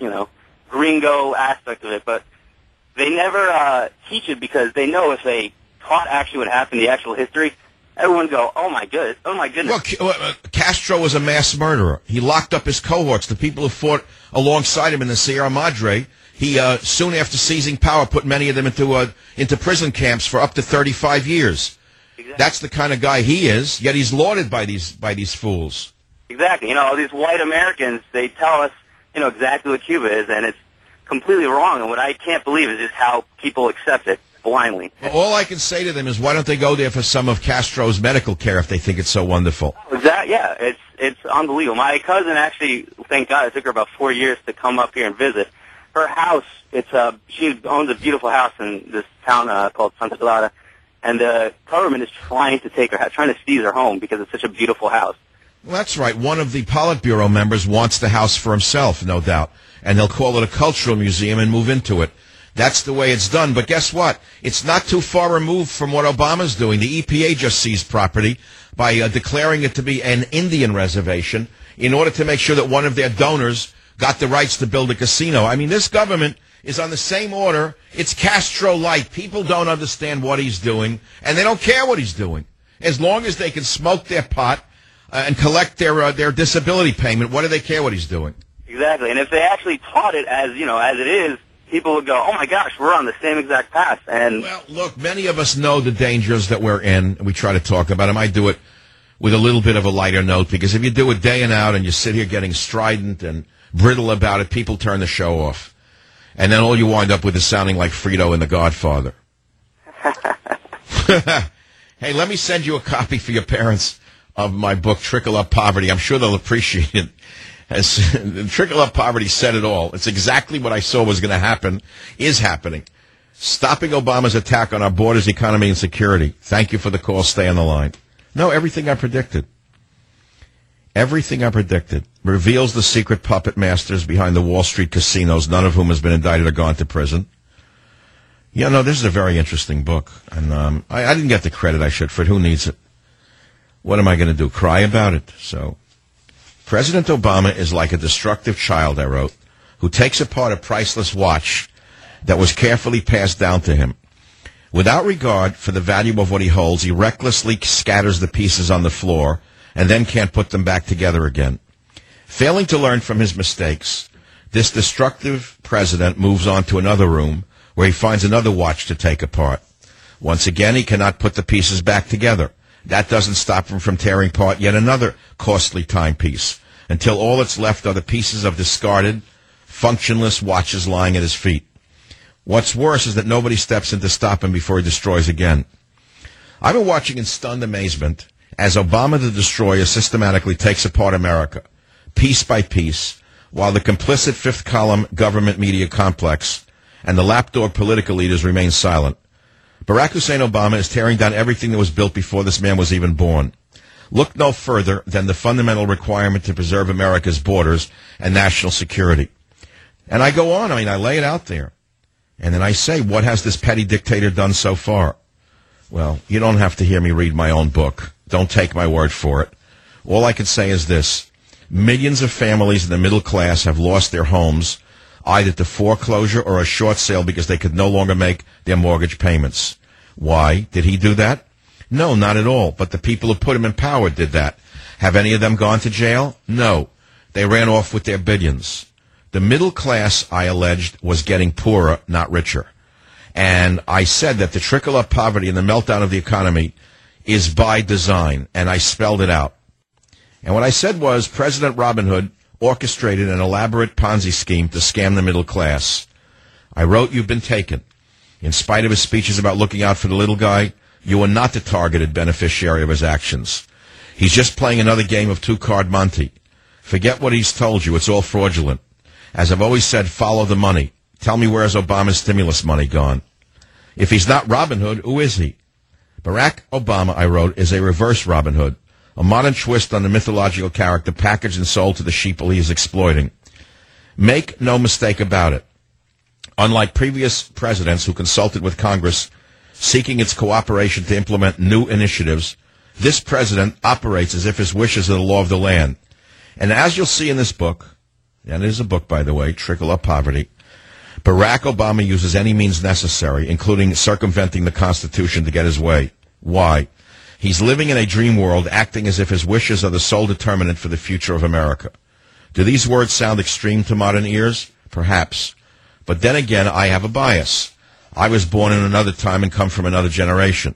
gringo aspect of it, but they never teach it because they know if they taught actually what happened, the actual history, everyone would go, oh my goodness. Well, Castro was a mass murderer. He locked up his cohorts, the people who fought alongside him in the Sierra Madre. He soon after seizing power put many of them into prison camps for up to 35 years. Exactly. That's the kind of guy he is. Yet he's lauded by these fools. Exactly. These white Americans, they tell us exactly what Cuba is, and it's completely wrong. And what I can't believe is just how people accept it blindly. Well, all I can say to them is, why don't they go there for some of Castro's medical care if they think it's so wonderful? Exactly. Yeah, it's unbelievable. My cousin actually, thank God, it took her about 4 years to come up here and visit. Her house, she owns a beautiful house in this town called Santa Clara, and the government is trying to seize her home because it's such a beautiful house. Well, that's right. One of the Politburo members wants the house for himself, no doubt, and they'll call it a cultural museum and move into it. That's the way it's done. But guess what? It's not too far removed from what Obama's doing. The EPA just seized property by declaring it to be an Indian reservation in order to make sure that one of their donors got the rights to build a casino. I mean, this government is on the same order. It's Castro-like. People don't understand what he's doing, and they don't care what he's doing. As long as they can smoke their pot and collect their disability payment, what do they care what he's doing? Exactly. And if they actually taught it as it is, people would go, oh my gosh, we're on the same exact path. And well, look, many of us know the dangers that we're in, and we try to talk about them. I do it with a little bit of a lighter note, because if you do it day and out and you sit here getting strident and brittle about it, people turn the show off. And then all you wind up with is sounding like Frito in The Godfather. Hey, let me send you a copy for your parents of my book, Trickle Up Poverty. I'm sure they'll appreciate it. Trickle Up Poverty said it all. It's exactly what I saw was going to happen, is happening. Stopping Obama's attack on our borders, economy, and security. Thank you for the call. Stay on the line. No, everything I predicted. Everything I predicted. Reveals the secret puppet masters behind the Wall Street casinos, none of whom has been indicted or gone to prison. Yeah, no, this is a very interesting book. And I didn't get the credit I should for it. Who needs it? What am I going to do? Cry about it? So, President Obama is like a destructive child, I wrote, who takes apart a priceless watch that was carefully passed down to him. Without regard for the value of what he holds, he recklessly scatters the pieces on the floor and then can't put them back together again. Failing to learn from his mistakes, this destructive president moves on to another room where he finds another watch to take apart. Once again, he cannot put the pieces back together. That doesn't stop him from tearing apart yet another costly timepiece, until all that's left are the pieces of discarded, functionless watches lying at his feet. What's worse is that nobody steps in to stop him before he destroys again. I've been watching in stunned amazement as Obama the Destroyer systematically takes apart America, piece by piece, while the complicit fifth column government media complex and the lapdog political leaders remain silent. Barack Hussein Obama is tearing down everything that was built before this man was even born. Look no further than the fundamental requirement to preserve America's borders and national security. And I go on, I lay it out there. And then I say, what has this petty dictator done so far? Well, you don't have to hear me read my own book. Don't take my word for it. All I can say is this. Millions of families in the middle class have lost their homes, either to foreclosure or a short sale because they could no longer make their mortgage payments. Why? Did he do that? No, not at all. But the people who put him in power did that. Have any of them gone to jail? No. They ran off with their billions. The middle class, I alleged, was getting poorer, not richer. And I said that the trickle-up poverty and the meltdown of the economy is by design, and I spelled it out. And what I said was President Robin Hood orchestrated an elaborate Ponzi scheme to scam the middle class. I wrote, you've been taken. In spite of his speeches about looking out for the little guy, you are not the targeted beneficiary of his actions. He's just playing another game of two-card Monte. Forget what he's told you. It's all fraudulent. As I've always said, follow the money. Tell me where's Obama's stimulus money gone? If he's not Robin Hood, who is he? Barack Obama, I wrote, is a reverse Robin Hood, a modern twist on the mythological character packaged and sold to the sheeple he is exploiting. Make no mistake about it. Unlike previous presidents who consulted with Congress seeking its cooperation to implement new initiatives, this president operates as if his wishes are the law of the land. And as you'll see in this book, and it is a book, by the way, Trickle Up Poverty, Barack Obama uses any means necessary, including circumventing the Constitution to get his way. Why? He's living in a dream world, acting as if his wishes are the sole determinant for the future of America. Do these words sound extreme to modern ears? Perhaps. But then again, I have a bias. I was born in another time and come from another generation.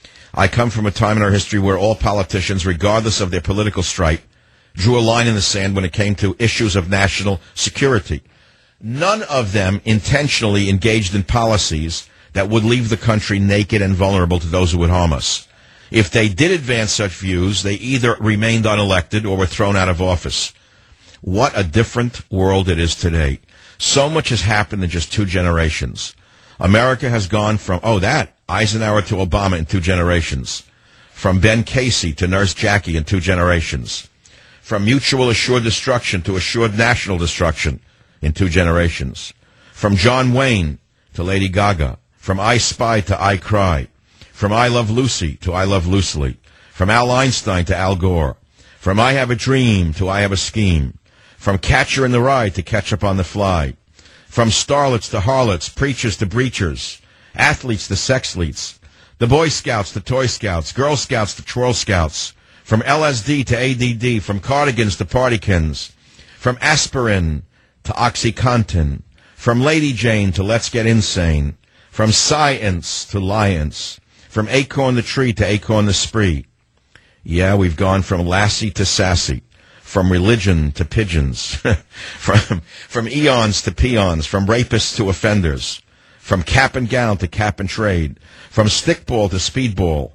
I come from a time in our history where all politicians, regardless of their political stripe, drew a line in the sand when it came to issues of national security. None of them intentionally engaged in policies that would leave the country naked and vulnerable to those who would harm us. If they did advance such views, they either remained unelected or were thrown out of office. What a different world it is today. So much has happened in just 2 generations. America has gone from, Eisenhower to Obama in 2 generations. From Ben Casey to Nurse Jackie in 2 generations. From mutual assured destruction to assured national destruction in 2 generations. From John Wayne to Lady Gaga. From I Spy to I Cry. From I Love Lucy to I Love Lucily. From Al Einstein to Al Gore. From I Have a Dream to I Have a Scheme. From Catcher in the Rye to Catch Up on the Fly. From starlets to harlots, preachers to breachers, athletes to sexleets, the Boy Scouts to Toy Scouts, Girl Scouts to Twirl Scouts, from LSD to ADD, from cardigans to partykins, from aspirin to OxyContin, from Lady Jane to Let's Get Insane, from science to liance, from Acorn the Tree to Acorn the Spree. Yeah, we've gone from lassie to sassy. From religion to pigeons, from eons to peons, from rapists to offenders, from cap and gown to cap and trade, from stickball to speedball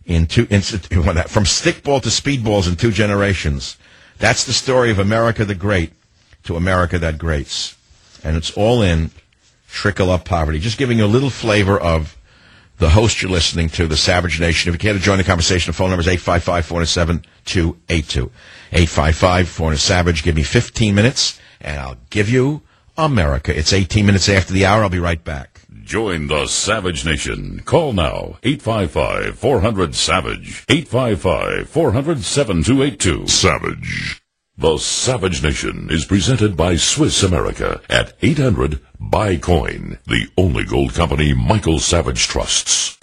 from stickball to speedballs in 2 generations. That's the story of America the Great to America that greats. And it's all in Trickle Up Poverty. Just giving you a little flavor of the host you're listening to, the Savage Nation. If you care to join the conversation, the phone number is 855-407-282. 855-400-SAVAGE. Give me 15 minutes, and I'll give you America. It's 18 minutes after the hour. I'll be right back. Join the Savage Nation. Call now. 855-400-SAVAGE. 855-400-7282. Savage. The Savage Nation is presented by Swiss America at 800-BUY-COIN, the only gold company Michael Savage trusts.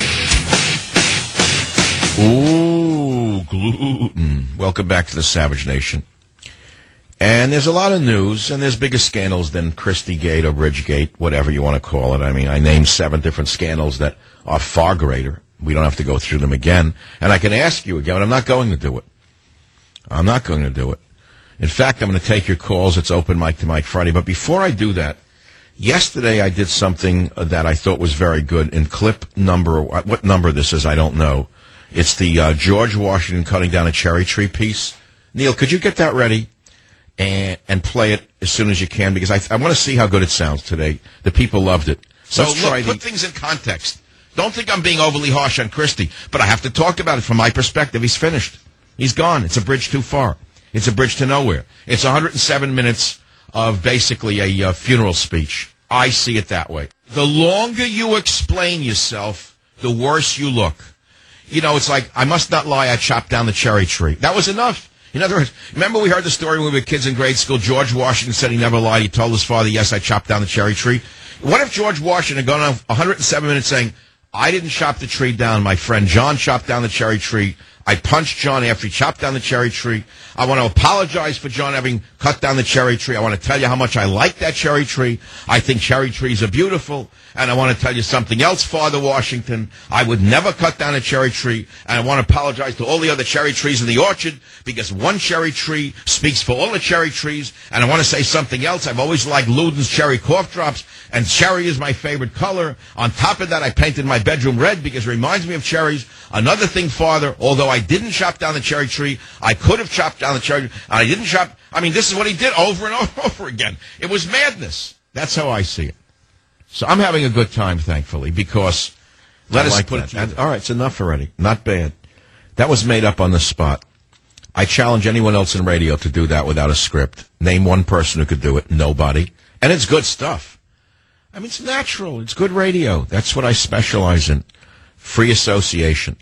Ooh, gluten. Welcome back to the Savage Nation. And there's a lot of news, and there's bigger scandals than Christie Gate or Bridgegate, whatever you want to call it. I mean, I named 7 different scandals that are far greater. We don't have to go through them again. And I can ask you again, but I'm not going to do it. I'm not going to do it. In fact, I'm going to take your calls. It's Open Mic to Mike Friday. But before I do that, yesterday I did something that I thought was very good. In clip number, what number this is, I don't know. It's the George Washington cutting down a cherry tree piece. Neil, could you get that ready and play it as soon as you can? Because I want to see how good it sounds today. The people loved it. So look, put things in context. Don't think I'm being overly harsh on Christie, but I have to talk about it from my perspective. He's finished. He's gone. It's a bridge too far. It's a bridge to nowhere. It's 107 minutes of basically a funeral speech. I see it that way. The longer you explain yourself, the worse you look. You know, it's like, I must not lie, I chopped down the cherry tree. That was enough. In other words, remember we heard the story when we were kids in grade school? George Washington said he never lied. He told his father, yes, I chopped down the cherry tree. What if George Washington had gone on 107 minutes saying, I didn't chop the tree down. My friend John chopped down the cherry tree. I punched John after he chopped down the cherry tree. I want to apologize for John having cut down the cherry tree. I want to tell you how much I like that cherry tree. I think cherry trees are beautiful. And I want to tell you something else, Father Washington. I would never cut down a cherry tree. And I want to apologize to all the other cherry trees in the orchard because one cherry tree speaks for all the cherry trees. And I want to say something else. I've always liked Luden's cherry cough drops, and cherry is my favorite color. On top of that, I painted my bedroom red because it reminds me of cherries. Another thing, Father, although I didn't chop down the cherry tree, I could have chopped down the cherry tree, and I didn't chop. I mean, this is what he did over and over again. It was madness. That's how I see it. So I'm having a good time, thankfully, because let us put it. All right, it's enough already. Not bad. That was made up on the spot. I challenge anyone else in radio to do that without a script. Name one person who could do it. Nobody. And it's good stuff. I mean, it's natural. It's good radio. That's what I specialize in. Free association.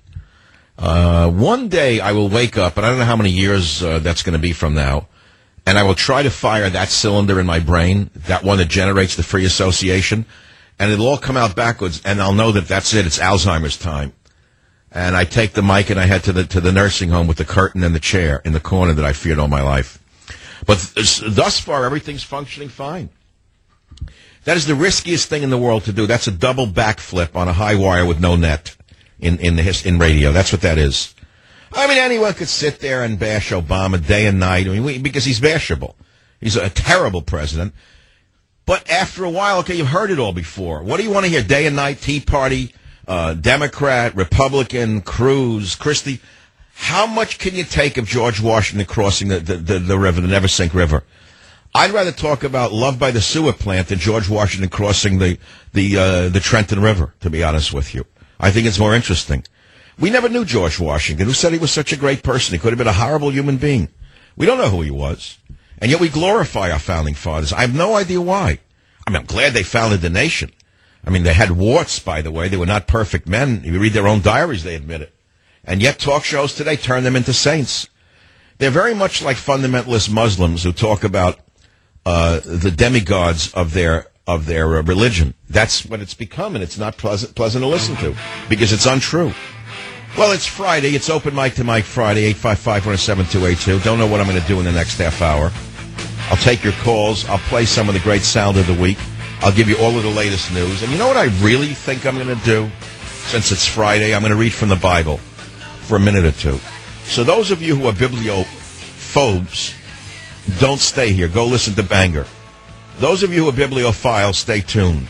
One day I will wake up, and I don't know how many years that's going to be from now, and I will try to fire that cylinder in my brain, that one that generates the free association, and it'll all come out backwards, and I'll know that that's it. It's Alzheimer's time. And I take the mic and I head to the nursing home with the curtain and the chair in the corner that I feared all my life. But thus far, everything's functioning fine. That is the riskiest thing in the world to do. That's a double backflip on a high wire with no net in radio. That's what that is. I mean, anyone could sit there and bash Obama day and night. I mean, because he's bashable. He's a terrible president. But after a while, okay, you've heard it all before. What do you want to hear? Day and night, Tea Party, Democrat, Republican, Cruz, Christie. How much can you take of George Washington crossing the river, the Neversink River? I'd rather talk about Love by the Sewer Plant than George Washington crossing the Trenton River, to be honest with you. I think it's more interesting. We never knew George Washington. Who said he was such a great person? He could have been a horrible human being. We don't know who he was. And yet we glorify our founding fathers. I have no idea why. I mean, I'm glad they founded the nation. I mean, they had warts, by the way. They were not perfect men. You read their own diaries, they admit it. And yet talk shows today turn them into saints. They're very much like fundamentalist Muslims who talk about the demigods of their religion. That's what it's become, and it's not pleasant to listen to because it's untrue. Well, it's Friday. It's Open Mic to Mike Friday, 855-107-282. Don't know what I'm going to do in the next half hour. I'll take your calls. I'll play some of the great sound of the week. I'll give you all of the latest news. And you know what I really think I'm going to do? Since it's Friday, I'm going to read from the Bible for a minute or two. So those of you who are bibliophobes, don't stay here. Go listen to Banger. Those of you who are bibliophiles, stay tuned.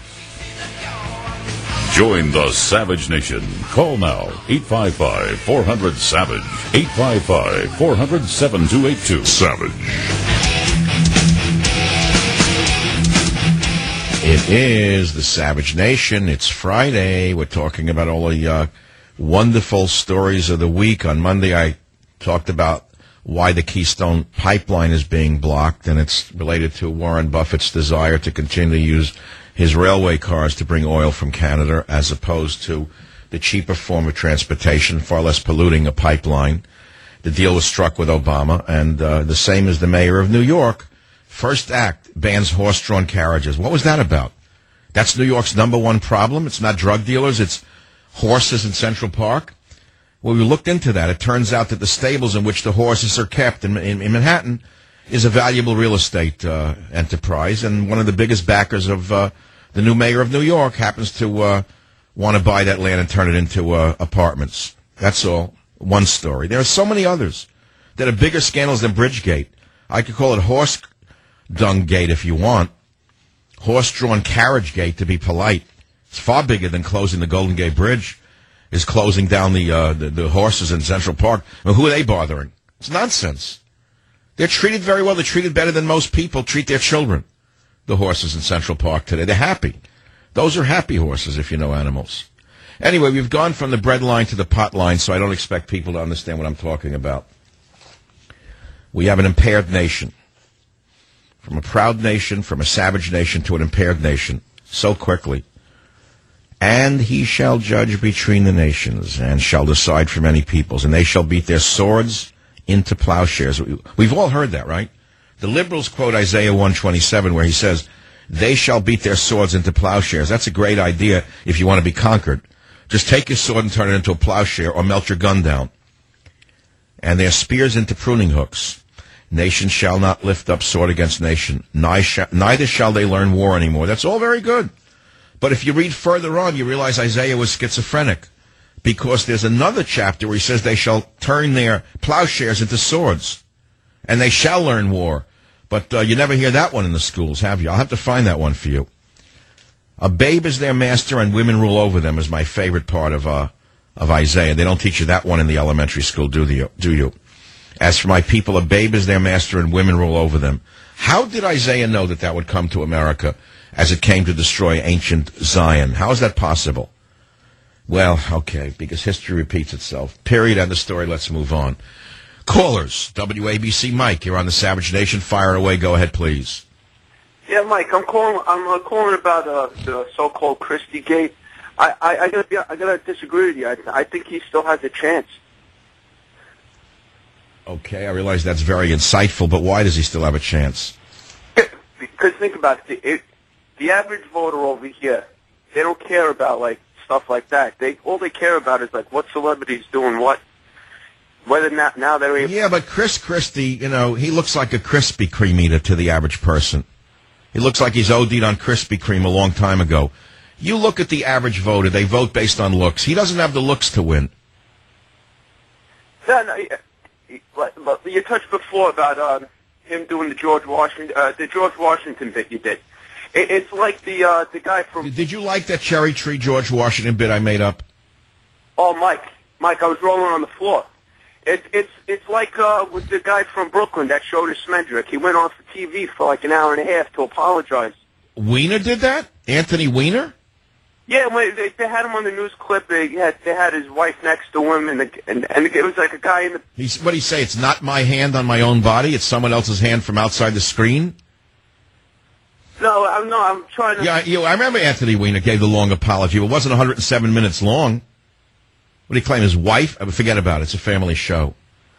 Join the Savage Nation. Call now, 855-400-SAVAGE. 855-400-7282. Savage. It is the Savage Nation. It's Friday. We're talking about all the wonderful stories of the week. On Monday, I talked about why the Keystone Pipeline is being blocked, and it's related to Warren Buffett's desire to continue to use his railway cars to bring oil from Canada as opposed to the cheaper form of transportation, far less polluting, a pipeline. The deal was struck with Obama, and the same as the mayor of New York. First act bans horse-drawn carriages. What was that about? That's New York's number one problem. It's not drug dealers. It's horses in Central Park. Well, we looked into that. It turns out that the stables in which the horses are kept in Manhattan is a valuable real estate enterprise, and one of the biggest backers of the new mayor of New York happens to want to buy that land and turn it into apartments. That's all. One story. There are so many others that are bigger scandals than Bridgegate. I could call it horse dung gate if you want. Horse-drawn carriage gate, to be polite. It's far bigger than closing the Golden Gate Bridge, is closing down the horses in Central Park. Well, who are they bothering? It's nonsense. They're treated very well. They're treated better than most people treat their children, the horses in Central Park today. They're happy. Those are happy horses, if you know animals. Anyway, we've gone from the bread line to the pot line, so I don't expect people to understand what I'm talking about. We have an impaired nation. From a proud nation, from a savage nation to an impaired nation, so quickly. And he shall judge between the nations, and shall decide for many peoples, and they shall beat their swords into plowshares. We've all heard that, right? The liberals quote Isaiah 127, where he says, they shall beat their swords into plowshares. That's a great idea if you want to be conquered. Just take your sword and turn it into a plowshare or melt your gun down. and their spears into pruning hooks. Nation shall not lift up sword against nation. Neither shall they learn war anymore. That's all very good. But if you read further on, you realize Isaiah was schizophrenic, because there's another chapter where he says they shall turn their plowshares into swords, and they shall learn war. But you never hear that one in the schools, have you? I'll have to find that one for you. A babe is their master, and women rule over them is my favorite part of Isaiah. They don't teach you that one in the elementary school, do you? As for my people, a babe is their master, and women rule over them. How did Isaiah know that would come to America as it came to destroy ancient Zion? How is that possible? Well, okay, because history repeats itself. Period, end of story. Let's move on. Callers, WABC Mike, you're on the Savage Nation. Fire away. Go ahead, please. Yeah, Mike, I'm calling about the so-called Christie Gate. I gotta disagree with you. I think he still has a chance. Okay, I realize that's very insightful, but why does he still have a chance? Because think about it. The average voter over here, they don't care about like stuff like that. All they care about is like what celebrities doing what. Whether now they're able. Yeah, but Chris Christie, he looks like a Krispy Kreme eater to the average person. He looks like he's OD'd on Krispy Kreme a long time ago. You look at the average voter; they vote based on looks. He doesn't have the looks to win. No, but you touched before about him doing the George Washington bit you did. It's like the guy from. Did you like that cherry tree George Washington bit I made up? Oh, Mike, I was rolling on the floor. It's like with the guy from Brooklyn that showed his Smendrick. He went on for TV for like an hour and a half to apologize. Weiner did that? Anthony Weiner? Yeah, when they had him on the news clip. They had his wife next to him, and it was like a guy in the. What did he say? It's not my hand on my own body. It's someone else's hand from outside the screen. No, I'm trying to. Yeah, I remember Anthony Weiner gave the long apology. It wasn't 107 minutes long. What did he claim? His wife? Forget about it. It's a family show.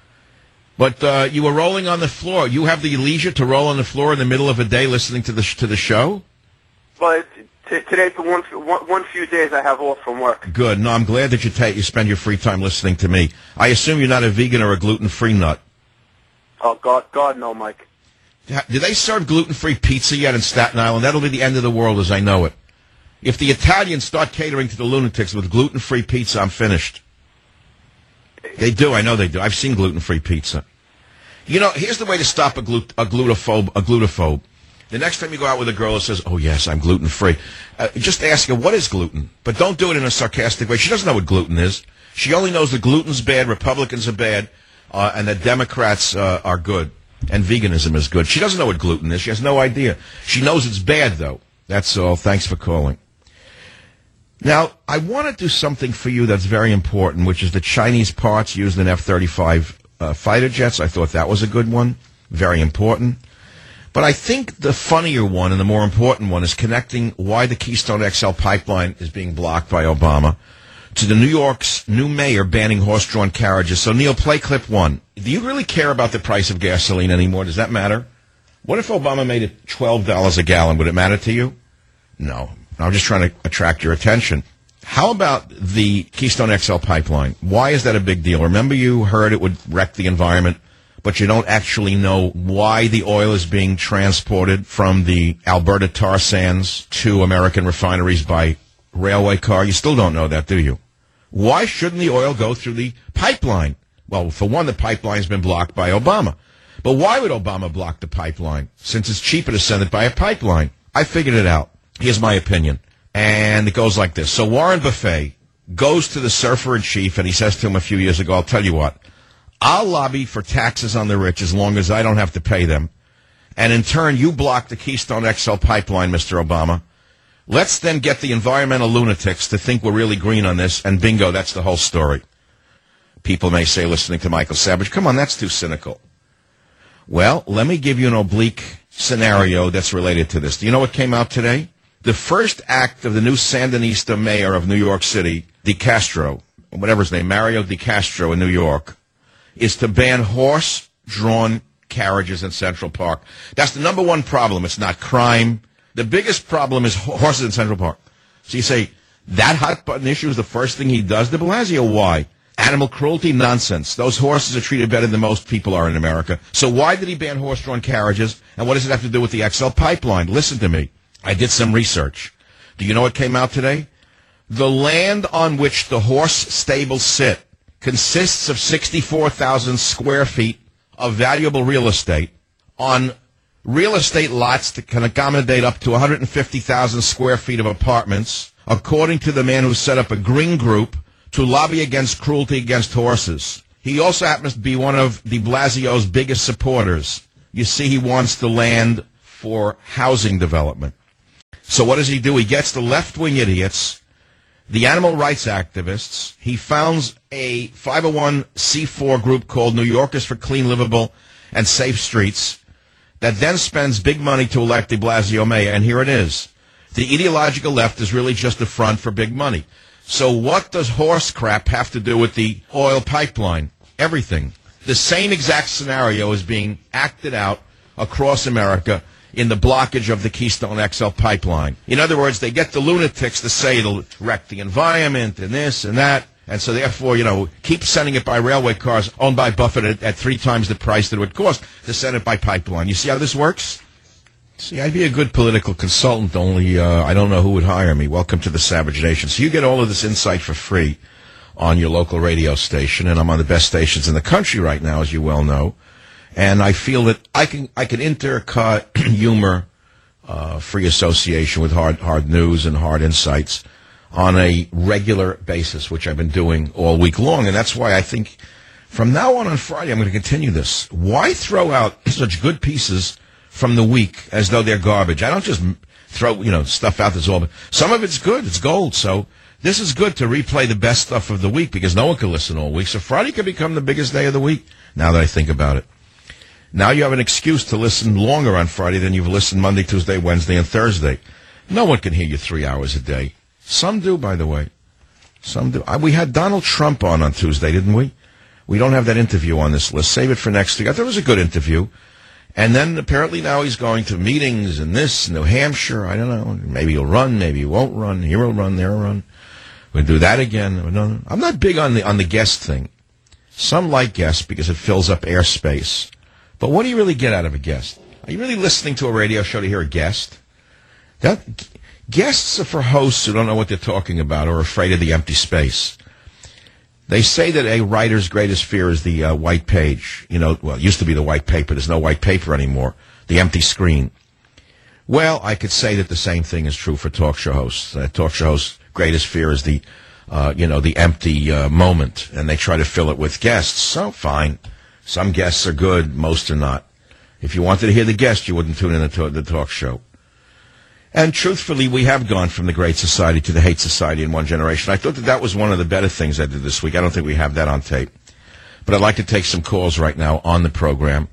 But you were rolling on the floor. You have the leisure to roll on the floor in the middle of a day listening to the show? Well, today for one few days I have off from work. Good. No, I'm glad that you spend your free time listening to me. I assume you're not a vegan or a gluten-free nut. Oh, God, no, Mike. Do they serve gluten-free pizza yet in Staten Island? That'll be the end of the world as I know it. If the Italians start catering to the lunatics with gluten-free pizza, I'm finished. They do. I know they do. I've seen gluten-free pizza. Here's the way to stop a glutaphobe. The next time you go out with a girl that says, oh, yes, I'm gluten-free, just ask her, what is gluten? But don't do it in a sarcastic way. She doesn't know what gluten is. She only knows that gluten's bad, Republicans are bad, and that Democrats are good, and veganism is good. She doesn't know what gluten is. She has no idea. She knows it's bad, though. That's all. Thanks for calling. Now, I want to do something for you that's very important, which is the Chinese parts used in F-35 fighter jets. I thought that was a good one. Very important. But I think the funnier one and the more important one is connecting why the Keystone XL pipeline is being blocked by Obama to the New York's new mayor banning horse-drawn carriages. So, Neil, play clip one. Do you really care about the price of gasoline anymore? Does that matter? What if Obama made it $12 a gallon? Would it matter to you? No. I'm just trying to attract your attention. How about the Keystone XL pipeline? Why is that a big deal? Remember you heard it would wreck the environment, but you don't actually know why the oil is being transported from the Alberta tar sands to American refineries by railway car. You still don't know that, do you? Why shouldn't the oil go through the pipeline? Well, for one, the pipeline's been blocked by Obama. But why would Obama block the pipeline, since it's cheaper to send it by a pipeline? I figured it out. Here's my opinion. And it goes like this. So Warren Buffett goes to the surfer-in-chief, and he says to him a few years ago, I'll tell you what, I'll lobby for taxes on the rich as long as I don't have to pay them. And in turn, you block the Keystone XL pipeline, Mr. Obama. Let's then get the environmental lunatics to think we're really green on this, and bingo, that's the whole story. People may say, listening to Michael Savage, come on, that's too cynical. Well, let me give you an oblique scenario that's related to this. Do you know what came out today? The first act of the new Sandinista mayor of New York City, DeCastro, whatever his name, Mario DeCastro in New York, is to ban horse-drawn carriages in Central Park. That's the number one problem. It's not crime. The biggest problem is horses in Central Park. So you say, that hot-button issue is the first thing he does? De Blasio, why? Animal cruelty? Nonsense. Those horses are treated better than most people are in America. So why did he ban horse-drawn carriages? And what does it have to do with the XL pipeline? Listen to me. I did some research. Do you know what came out today? The land on which the horse stables sit consists of 64,000 square feet of valuable real estate on real estate lots that can accommodate up to 150,000 square feet of apartments, according to the man who set up a green group to lobby against cruelty against horses. He also happens to be one of de Blasio's biggest supporters. You see, he wants the land for housing development. So what does he do? He gets the left-wing idiots, the animal rights activists. He founds a 501c4 group called New Yorkers for Clean, Livable, and Safe Streets that then spends big money to elect de Blasio mayor. And here it is. The ideological left is really just a front for big money. So what does horse crap have to do with the oil pipeline? Everything. The same exact scenario is being acted out across America in the blockage of the Keystone XL pipeline. In other words, they get the lunatics to say it'll wreck the environment and this and that, and so therefore, keep sending it by railway cars owned by Buffett at 3 times the price that it would cost to send it by pipeline. You see how this works? See, I'd be a good political consultant, only I don't know who would hire me. Welcome to the Savage Nation. So you get all of this insight for free on your local radio station, and I'm on the best stations in the country right now, as you well know. And I feel that I can intercut humor, free association with hard news and hard insights on a regular basis, which I've been doing all week long. And that's why I think from now on Friday, I'm going to continue this. Why throw out such good pieces from the week as though they're garbage? I don't just throw, stuff out that's all. Some of it's good. It's gold. So this is good to replay the best stuff of the week because no one can listen all week. So Friday could become the biggest day of the week now that I think about it. Now you have an excuse to listen longer on Friday than you've listened Monday, Tuesday, Wednesday, and Thursday. No one can hear you 3 hours a day. Some do, by the way. Some do. We had Donald Trump on Tuesday, didn't we? We don't have that interview on this list. Save it for next week. I thought it was a good interview. And then apparently now he's going to meetings in New Hampshire. I don't know. Maybe he'll run. Maybe he won't run. Here he'll run. There he'll run. We'll do that again. No, I'm not big on the guest thing. Some like guests because it fills up airspace. But what do you really get out of a guest? Are you really listening to a radio show to hear a guest? Guests are for hosts who don't know what they're talking about or are afraid of the empty space. They say that a writer's greatest fear is the white page. It used to be the white paper. There's no white paper anymore. The empty screen. Well, I could say that the same thing is true for talk show hosts. Talk show hosts' greatest fear is the empty moment, and they try to fill it with guests. So, fine. Some guests are good, most are not. If you wanted to hear the guest, you wouldn't tune in to the talk show. And truthfully, we have gone from the Great Society to the Hate Society in one generation. I thought that was one of the better things I did this week. I don't think we have that on tape. But I'd like to take some calls right now on the program.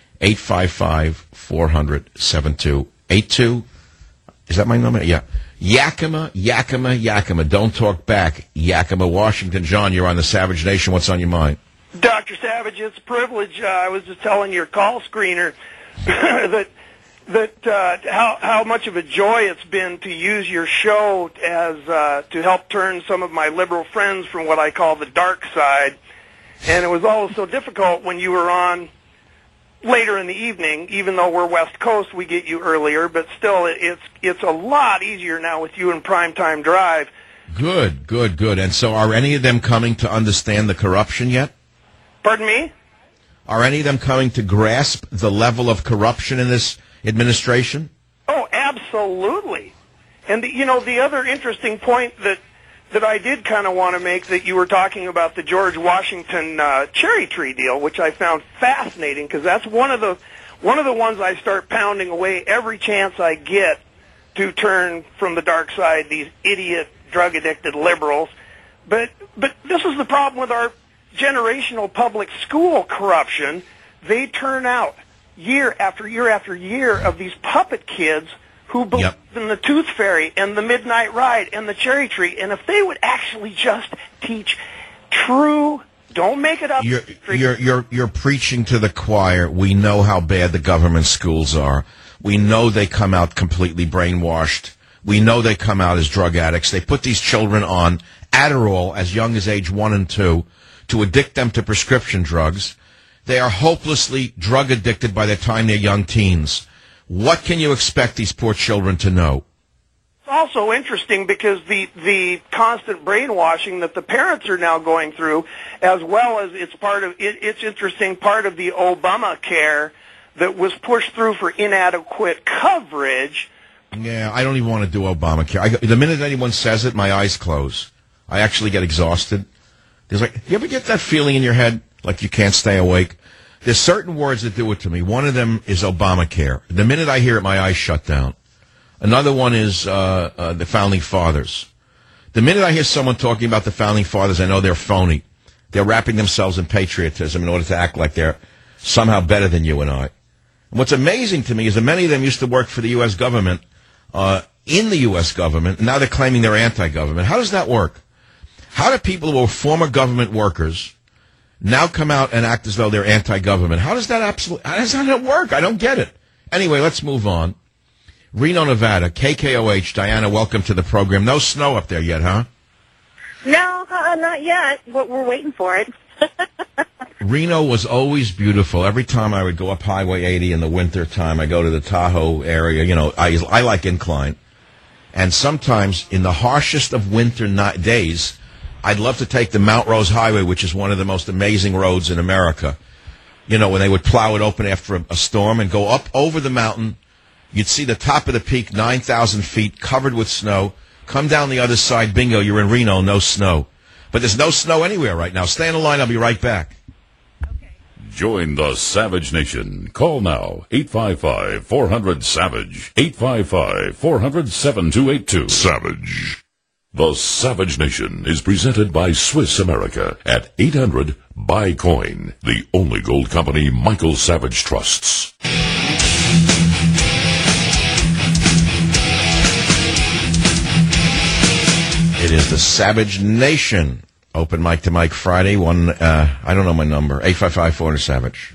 855-400-7282. Is that my number? Yeah. Yakima, Yakima, Yakima. Don't talk back. Yakima, Washington. John, you're on the Savage Nation. What's on your mind? Dr. Savage, it's a privilege. I was just telling your call screener that how much of a joy it's been to use your show as to help turn some of my liberal friends from what I call the dark side. And it was always so difficult when you were on later in the evening. Even though we're West Coast, we get you earlier, but still it's a lot easier now with you in Primetime Drive. Good. And so are any of them coming to understand the corruption yet? Pardon me? Are any of them coming to grasp the level of corruption in this administration? Oh, absolutely. And the other interesting point that I did kind of want to make, that you were talking about the George Washington cherry tree deal, which I found fascinating because that's one of the ones I start pounding away every chance I get to turn from the dark side, these idiot drug addicted liberals. But this is the problem with our generational public school corruption. They turn out year after year after year of these puppet kids who believe in the Tooth Fairy and the Midnight Ride and the Cherry Tree. And if they would actually just teach true, don't make it up. You're preaching to the choir. We know how bad the government schools are. We know they come out completely brainwashed. We know they come out as drug addicts. They put these children on Adderall as young as age 1 and 2 to addict them to prescription drugs. They are hopelessly drug addicted by the time they're young teens. What can you expect these poor children to know? It's also interesting because the constant brainwashing that the parents are now going through, as well as it's interesting part of the Obamacare that was pushed through for inadequate coverage. Yeah, I don't even want to do Obamacare. The minute anyone says it, my eyes close. I actually get exhausted. There's you ever get that feeling in your head like you can't stay awake? There's certain words that do it to me. One of them is Obamacare. The minute I hear it, my eyes shut down. Another one is the Founding Fathers. The minute I hear someone talking about the Founding Fathers, I know they're phony. They're wrapping themselves in patriotism in order to act like they're somehow better than you and I. And what's amazing to me is that many of them used to work for the U.S. government, in the U.S. government, and now they're claiming they're anti-government. How does that work? How do people who are former government workers now come out and act as though they're anti-government? How does that work? I don't get it. Anyway, let's move on. Reno, Nevada, KKOH. Diana, welcome to the program. No snow up there yet, huh? No, not yet. We're waiting for it. Reno was always beautiful. Every time I would go up Highway 80 in the winter time, I go to the Tahoe area. You know, I like incline. And sometimes in the harshest of winter days, I'd love to take the Mount Rose Highway, which is one of the most amazing roads in America. You know, when they would plow it open after a storm and go up over the mountain, you'd see the top of the peak, 9,000 feet, covered with snow. Come down the other side, bingo, you're in Reno, no snow. But there's no snow anywhere right now. Stay on the line, I'll be right back. Join the Savage Nation. Call now, 855-400-SAVAGE, 855-400-7282. Savage. The Savage Nation is presented by Swiss America at 800-BUY-COIN, the only gold company Michael Savage trusts. It is the Savage Nation. Open mic to Mike Friday. I don't know my number. 855-400-SAVAGE.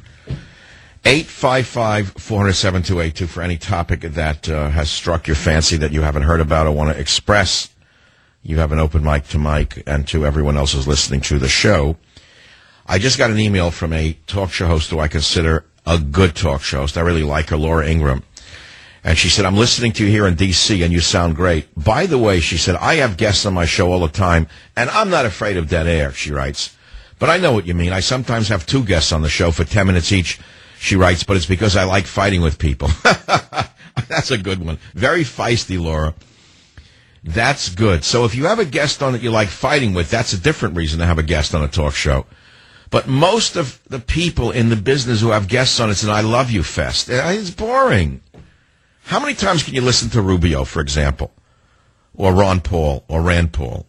855-400-7282 for any topic that has struck your fancy that you haven't heard about or want to express. You have an open mic to Mike and to everyone else who's listening to the show. I just got an email from a talk show host who I consider a good talk show host. I really like her, Laura Ingraham. And she said, I'm listening to you here in D.C., and you sound great. By the way, she said, I have guests on my show all the time, and I'm not afraid of dead air, she writes. But I know what you mean. I sometimes have 2 guests on the show for 10 minutes each, she writes, but it's because I like fighting with people. That's a good one. Very feisty, Laura. That's good. So if you have a guest on that you like fighting with, that's a different reason to have a guest on a talk show. But most of the people in the business who have guests on, it's an I love you fest. It's boring. How many times can you listen to Rubio, for example, or Ron Paul, or Rand Paul,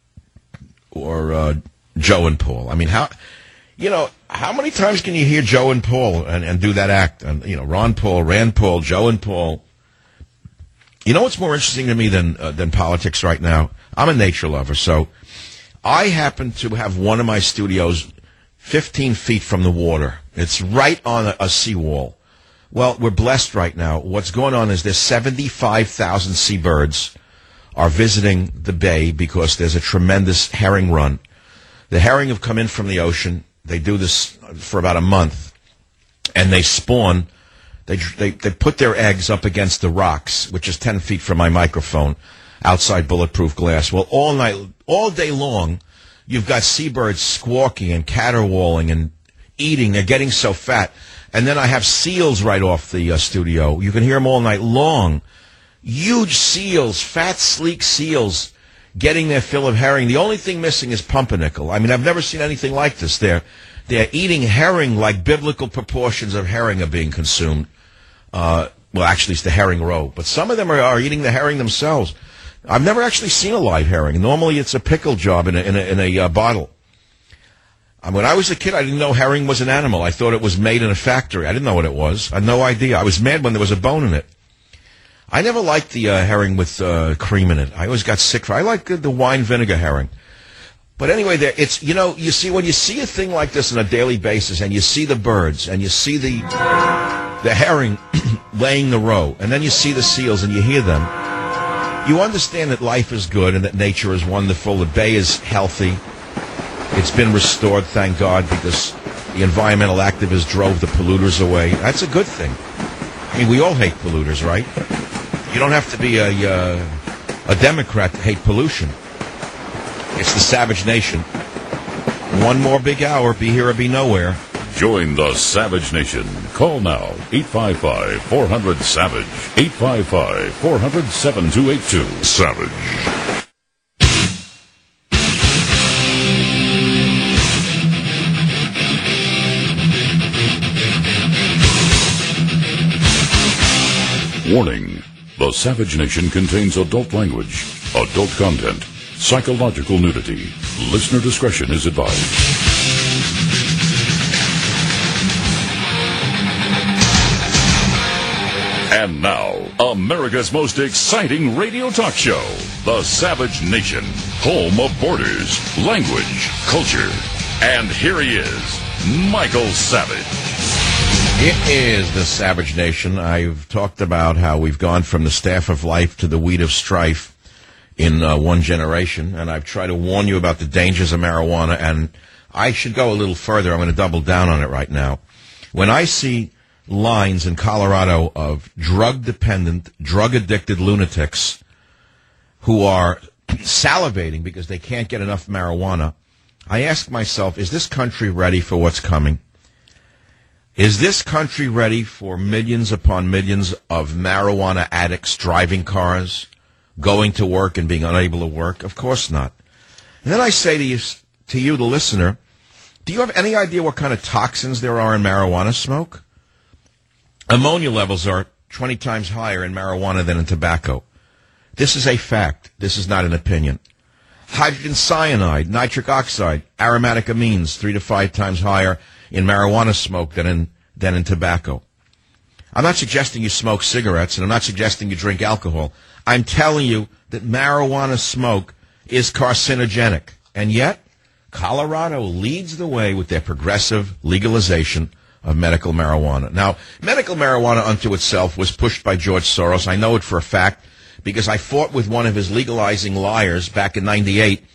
or Joe and Paul? I mean, how many times can you hear Joe and Paul and do that act? And Ron Paul, Rand Paul, Joe and Paul. You know what's more interesting to me than politics right now? I'm a nature lover, so I happen to have one of my studios 15 feet from the water. It's right on a seawall. Well, we're blessed right now. What's going on is there's 75,000 seabirds are visiting the bay because there's a tremendous herring run. The herring have come in from the ocean. They do this for about a month, and they spawn. They put their eggs up against the rocks, which is 10 feet from my microphone, outside bulletproof glass. Well, all day long, you've got seabirds squawking and caterwauling and eating. They're getting so fat. And then I have seals right off the studio. You can hear them all night long. Huge seals, fat, sleek seals, getting their fill of herring. The only thing missing is pumpernickel. I mean, I've never seen anything like this. They're eating herring like biblical proportions of herring are being consumed. Well, actually, it's the herring roe. But some of them are eating the herring themselves. I've never actually seen a live herring. Normally, it's a pickle job in a bottle. When I was a kid, I didn't know herring was an animal. I thought it was made in a factory. I didn't know what it was. I had no idea. I was mad when there was a bone in it. I never liked the herring with cream in it. I always got sick. I like the wine vinegar herring. But anyway, you see, when you see a thing like this on a daily basis, and you see the birds, and you see the herring laying the roe, and then you see the seals, and you hear them, You understand that life is good and that nature is wonderful. The bay is healthy. It's been restored, thank God, because the environmental activists drove the polluters away. That's a good thing. I mean, we all hate polluters, right? You don't have to be a Democrat to hate pollution. It's the Savage Nation. One more big hour, be here or be nowhere. Join the Savage Nation. Call now, 855-400-SAVAGE, 855-400-7282. Savage. Warning. The Savage Nation contains adult language, adult content, psychological nudity. Listener discretion is advised. And now, America's most exciting radio talk show, The Savage Nation, home of borders, language, culture. And here he is, Michael Savage. It is the Savage Nation. I've talked about how we've gone from the staff of life to the weed of strife in one generation, and I've tried to warn you about the dangers of marijuana, and I should go a little further. I'm going to double down on it right now. When I see lines in Colorado of drug-dependent, drug-addicted lunatics who are salivating because they can't get enough marijuana, I ask myself, is this country ready for what's coming? Is this country ready for millions upon millions of marijuana addicts driving cars, going to work and being unable to work? Of course not. And then I say to you, the listener, do you have any idea what kind of toxins there are in marijuana smoke? Ammonia levels are 20 times higher in marijuana than in tobacco. This is a fact. This is not an opinion. Hydrogen cyanide, nitric oxide, aromatic amines, 3 to 5 times higher in marijuana smoke than in tobacco. I'm not suggesting you smoke cigarettes, and I'm not suggesting you drink alcohol. I'm telling you that marijuana smoke is carcinogenic. And yet, Colorado leads the way with their progressive legalization of medical marijuana. Now, medical marijuana unto itself was pushed by George Soros. I know it for a fact because I fought with one of his legalizing liars back in '98.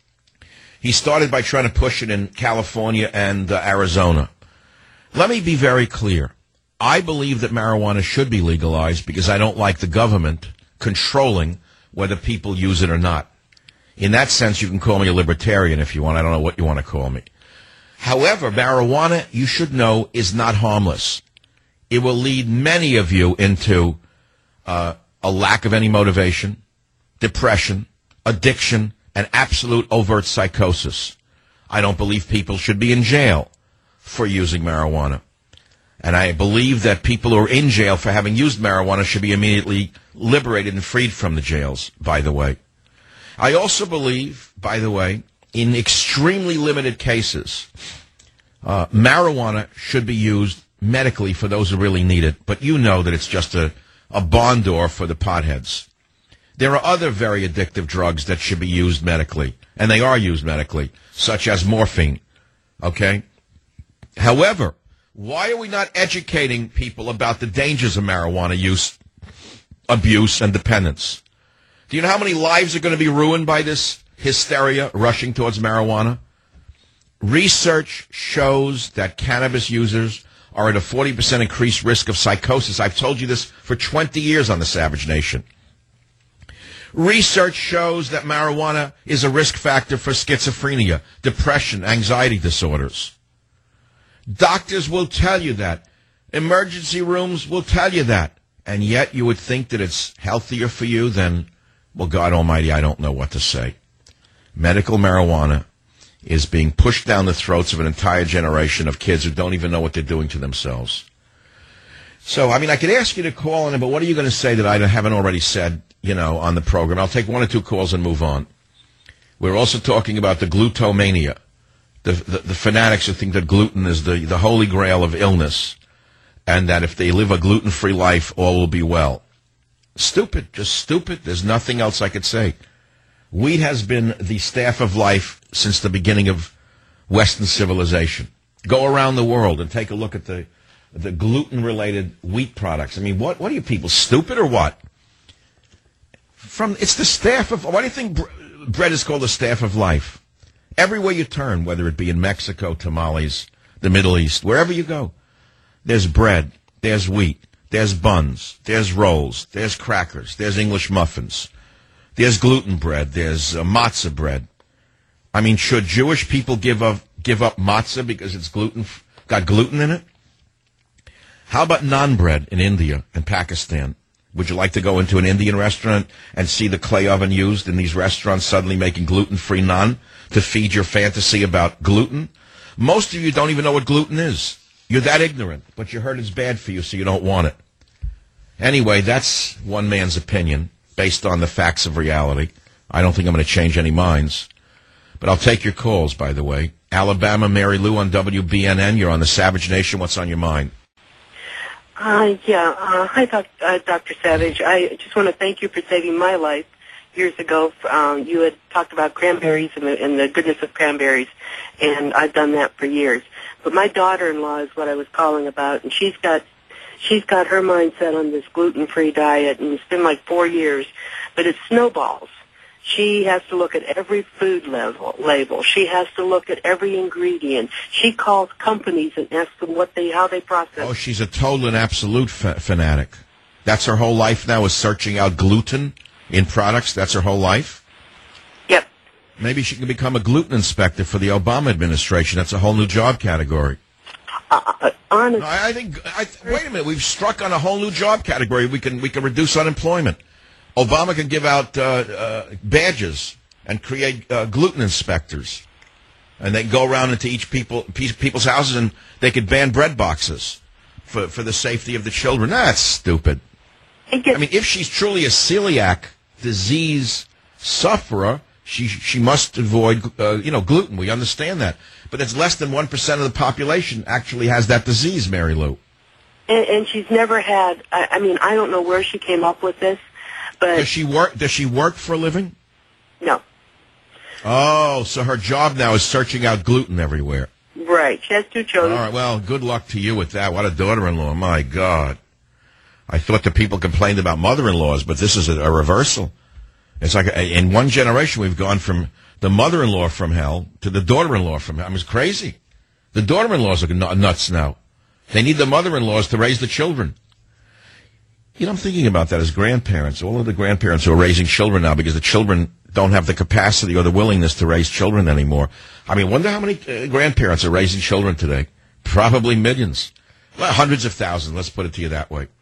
He started by trying to push it in California and Arizona. Let me be very clear. I believe that marijuana should be legalized because I don't like the government controlling whether people use it or not. In that sense, you can call me a libertarian if you want. I don't know what you want to call me. However, marijuana, you should know, is not harmless. It will lead many of you into a lack of any motivation, depression, addiction, and absolute overt psychosis. I don't believe people should be in jail for using marijuana. And I believe that people who are in jail for having used marijuana should be immediately liberated and freed from the jails, by the way. I also believe, by the way, in extremely limited cases, marijuana should be used medically for those who really need it. But you know that it's just a barn door for the potheads. There are other very addictive drugs that should be used medically, and they are used medically, such as morphine, okay? However, why are we not educating people about the dangers of marijuana use, abuse, and dependence? Do you know how many lives are going to be ruined by this hysteria rushing towards marijuana? Research shows that cannabis users are at a 40% increased risk of psychosis. I've told you this for 20 years on the Savage Nation. Research shows that marijuana is a risk factor for schizophrenia, depression, anxiety disorders. Doctors will tell you that. Emergency rooms will tell you that. And yet you would think that it's healthier for you than, well, God Almighty, I don't know what to say. Medical marijuana is being pushed down the throats of an entire generation of kids who don't even know what they're doing to themselves. So, I mean, I could ask you to call in, but what are you going to say that I haven't already said, on the program? I'll take 1 or 2 calls and move on. We're also talking about the glutomania, the fanatics who think that gluten is the holy grail of illness, and that if they live a gluten-free life, all will be well. Stupid, just stupid. There's nothing else I could say. Wheat has been the staff of life since the beginning of Western civilization. Go around the world and take a look at the gluten-related wheat products. I mean, what are you people, stupid or what? It's the staff of, why do you think bread is called the staff of life? Everywhere you turn, whether it be in Mexico, tamales, the Middle East, wherever you go, there's bread, there's wheat, there's buns, there's rolls, there's crackers, there's English muffins, there's gluten bread, there's matzah bread. I mean, should Jewish people give up matzah because it's got gluten in it? How about naan bread in India and Pakistan? Would you like to go into an Indian restaurant and see the clay oven used in these restaurants suddenly making gluten-free naan to feed your fantasy about gluten? Most of you don't even know what gluten is. You're that ignorant, but you heard it's bad for you, so you don't want it. Anyway, that's one man's opinion based on the facts of reality. I don't think I'm going to change any minds. But I'll take your calls, by the way. Alabama, Mary Lou on WBNN. You're on the Savage Nation. What's on your mind? Hi, Dr. Savage. I just want to thank you for saving my life. Years ago, you had talked about cranberries and the goodness of cranberries, and I've done that for years. But my daughter-in-law is what I was calling about, and she's got her mindset on this gluten-free diet, and it's been like 4 years, but it snowballs. She has to look at every food label. She has to look at every ingredient. She calls companies and asks them how they process. Oh, she's a total and absolute fanatic. That's her whole life now, is searching out gluten in products. That's her whole life? Yep. Maybe she can become a gluten inspector for the Obama administration. That's a whole new job category. Honestly. No, wait a minute. We've struck on a whole new job category. We can reduce unemployment. Obama can give out badges and create gluten inspectors, and they can go around into each people's houses, and they could ban bread boxes for the safety of the children. That's stupid. I mean, if she's truly a celiac disease sufferer, she must avoid gluten. We understand that, but it's less than 1% of the population actually has that disease, Mary Lou. And she's never had. I don't know where she came up with this. But Does she work for a living? No. Oh, so her job now is searching out gluten everywhere. Right. She has 2 children. All right. Well, good luck to you with that. What a daughter-in-law. My God. I thought the people complained about mother-in-laws, but this is a reversal. It's like in one generation we've gone from the mother-in-law from hell to the daughter-in-law from hell. I mean, it's crazy. The daughter-in-laws are nuts now. They need the mother-in-laws to raise the children. You know, I'm thinking about that as grandparents. All of the grandparents who are raising children now because the children don't have the capacity or the willingness to raise children anymore. I mean, wonder how many grandparents are raising children today. Probably millions. Well, hundreds of thousands. Let's put it to you that way.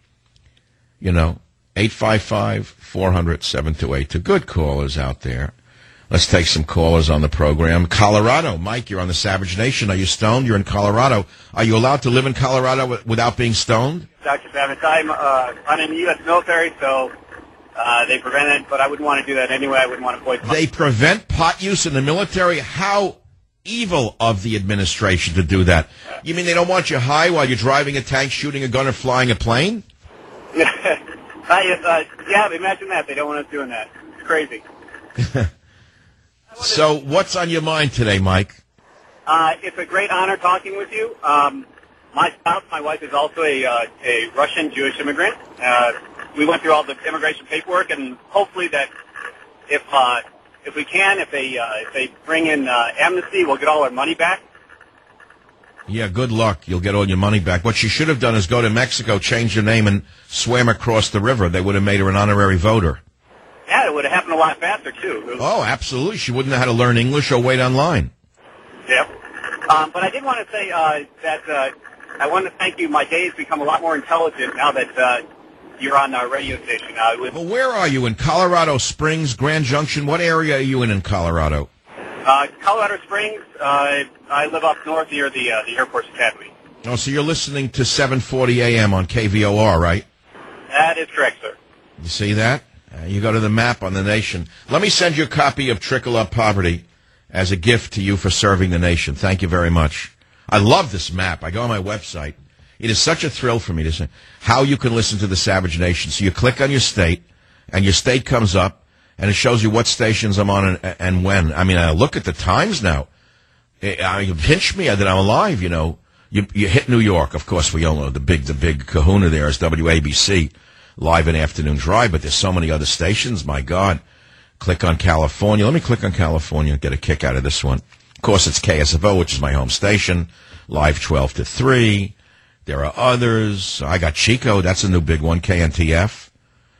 855-400-7282. Good callers out there. Let's take some callers on the program. Colorado. Mike, you're on the Savage Nation. Are you stoned? You're in Colorado. Are you allowed to live in Colorado without being stoned? Dr. Savage, I'm in the U.S. military, so they prevent it, but I wouldn't want to do that anyway. I wouldn't want to poison. They prevent pot use in the military? How evil of the administration to do that. You mean they don't want you high while you're driving a tank, shooting a gun, or flying a plane? Yeah, imagine that. They don't want us doing that. It's crazy. So what's on your mind today, Mike? It's a great honor talking with you. My spouse, my wife, is also a Russian Jewish immigrant. We went through all the immigration paperwork, and hopefully that if they bring in amnesty, we'll get all our money back. Yeah, good luck. You'll get all your money back. What she should have done is go to Mexico, change her name, and swam across the river. They would have made her an honorary voter. Yeah, it would have happened a lot faster, too. Oh, absolutely. She wouldn't have had to learn English or wait online. Yep. But I did want to say that I want to thank you. My day has become a lot more intelligent now that you're on our radio station. Well, where are you? In Colorado Springs, Grand Junction? What area are you in Colorado? Colorado Springs. I live up north near the Air Force Academy. Oh, so you're listening to 740 AM on KVOR, right? That is correct, sir. You see that? You go to the map on the nation. Let me send you a copy of Trickle Up Poverty as a gift to you for serving the nation. Thank you very much. I love this map. I go on my website. It is such a thrill for me to say how you can listen to the Savage Nation. So you click on your state, and your state comes up, and it shows you what stations I'm on and when. I mean, I look at the times now. You pinch me that I'm alive, You hit New York. Of course, we all know the big kahuna there is WABC. live in Afternoon Drive, but there's so many other stations. My God. Click on California. Let me click on California and get a kick out of this one. Of course, it's KSFO, which is my home station. Live 12 to 3. There are others. I got Chico. That's a new big one. KNTF.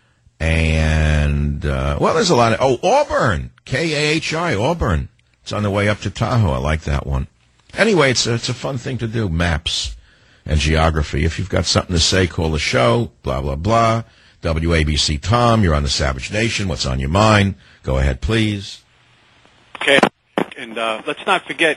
And, well, there's a lot of... Auburn. KAHI, Auburn. It's on the way up to Tahoe. I like that one. Anyway, it's a fun thing to do. Maps and geography. If you've got something to say, call the show. Blah, blah, blah. WABC Tom, you're on the Savage Nation. What's on your mind? Go ahead, please. Okay. And let's not forget...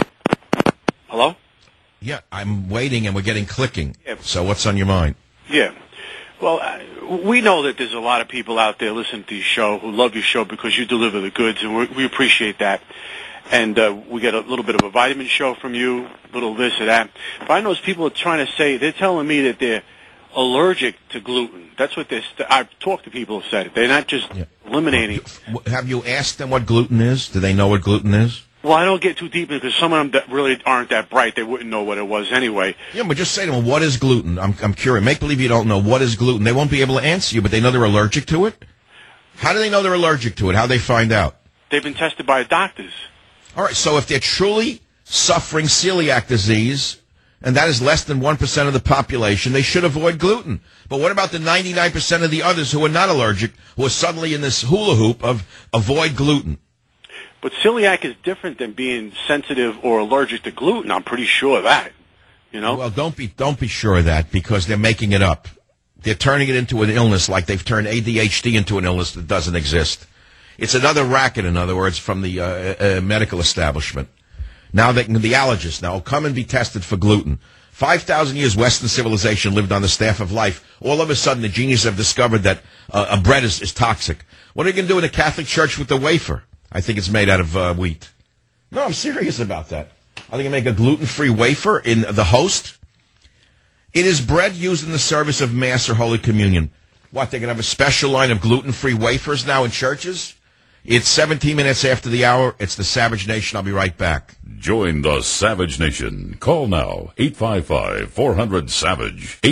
Hello? Yeah, I'm waiting, and we're getting clicking. Yeah. So what's on your mind? Yeah. Well, we know that there's a lot of people out there listening to your show who love your show because you deliver the goods, and we appreciate that. And we get a little bit of a vitamin show from you, a little this or that. But I know people are trying to say, they're telling me that they're allergic to gluten. That's what I've talked to people who said it. They're not just eliminating. Have you asked them what gluten is? Do they know what gluten is? Well, I don't get too deep into it because some of them that really aren't that bright. They wouldn't know what it was anyway. Yeah, but just say to them, what is gluten? I'm curious. Make believe you don't know what is gluten. They won't be able to answer you, but they know they're allergic to it? How do they know they're allergic to it? How do they find out? They've been tested by doctors. All right, so if they're truly suffering celiac disease, and that is less than 1% of the population, they should avoid gluten. But what about the 99% of the others who are not allergic, who are suddenly in this hula hoop of avoid gluten? But celiac is different than being sensitive or allergic to gluten. I'm pretty sure of that. You know? Well, don't be sure of that because they're making it up. They're turning it into an illness like they've turned ADHD into an illness that doesn't exist. It's another racket, in other words, from the medical establishment. Now the allergists now come and be tested for gluten. 5,000 years Western civilization lived on the staff of life. All of a sudden, the geniuses have discovered that a bread is toxic. What are you going to do in a Catholic church with the wafer? I think it's made out of wheat. No, I'm serious about that. Are they going to make a gluten-free wafer in the host? It is bread used in the service of Mass or Holy Communion. What, they're going to have a special line of gluten-free wafers now in churches? It's 17 minutes after the hour. It's the Savage Nation. I'll be right back. Join the Savage Nation. Call now. 855-400-SAVAGE.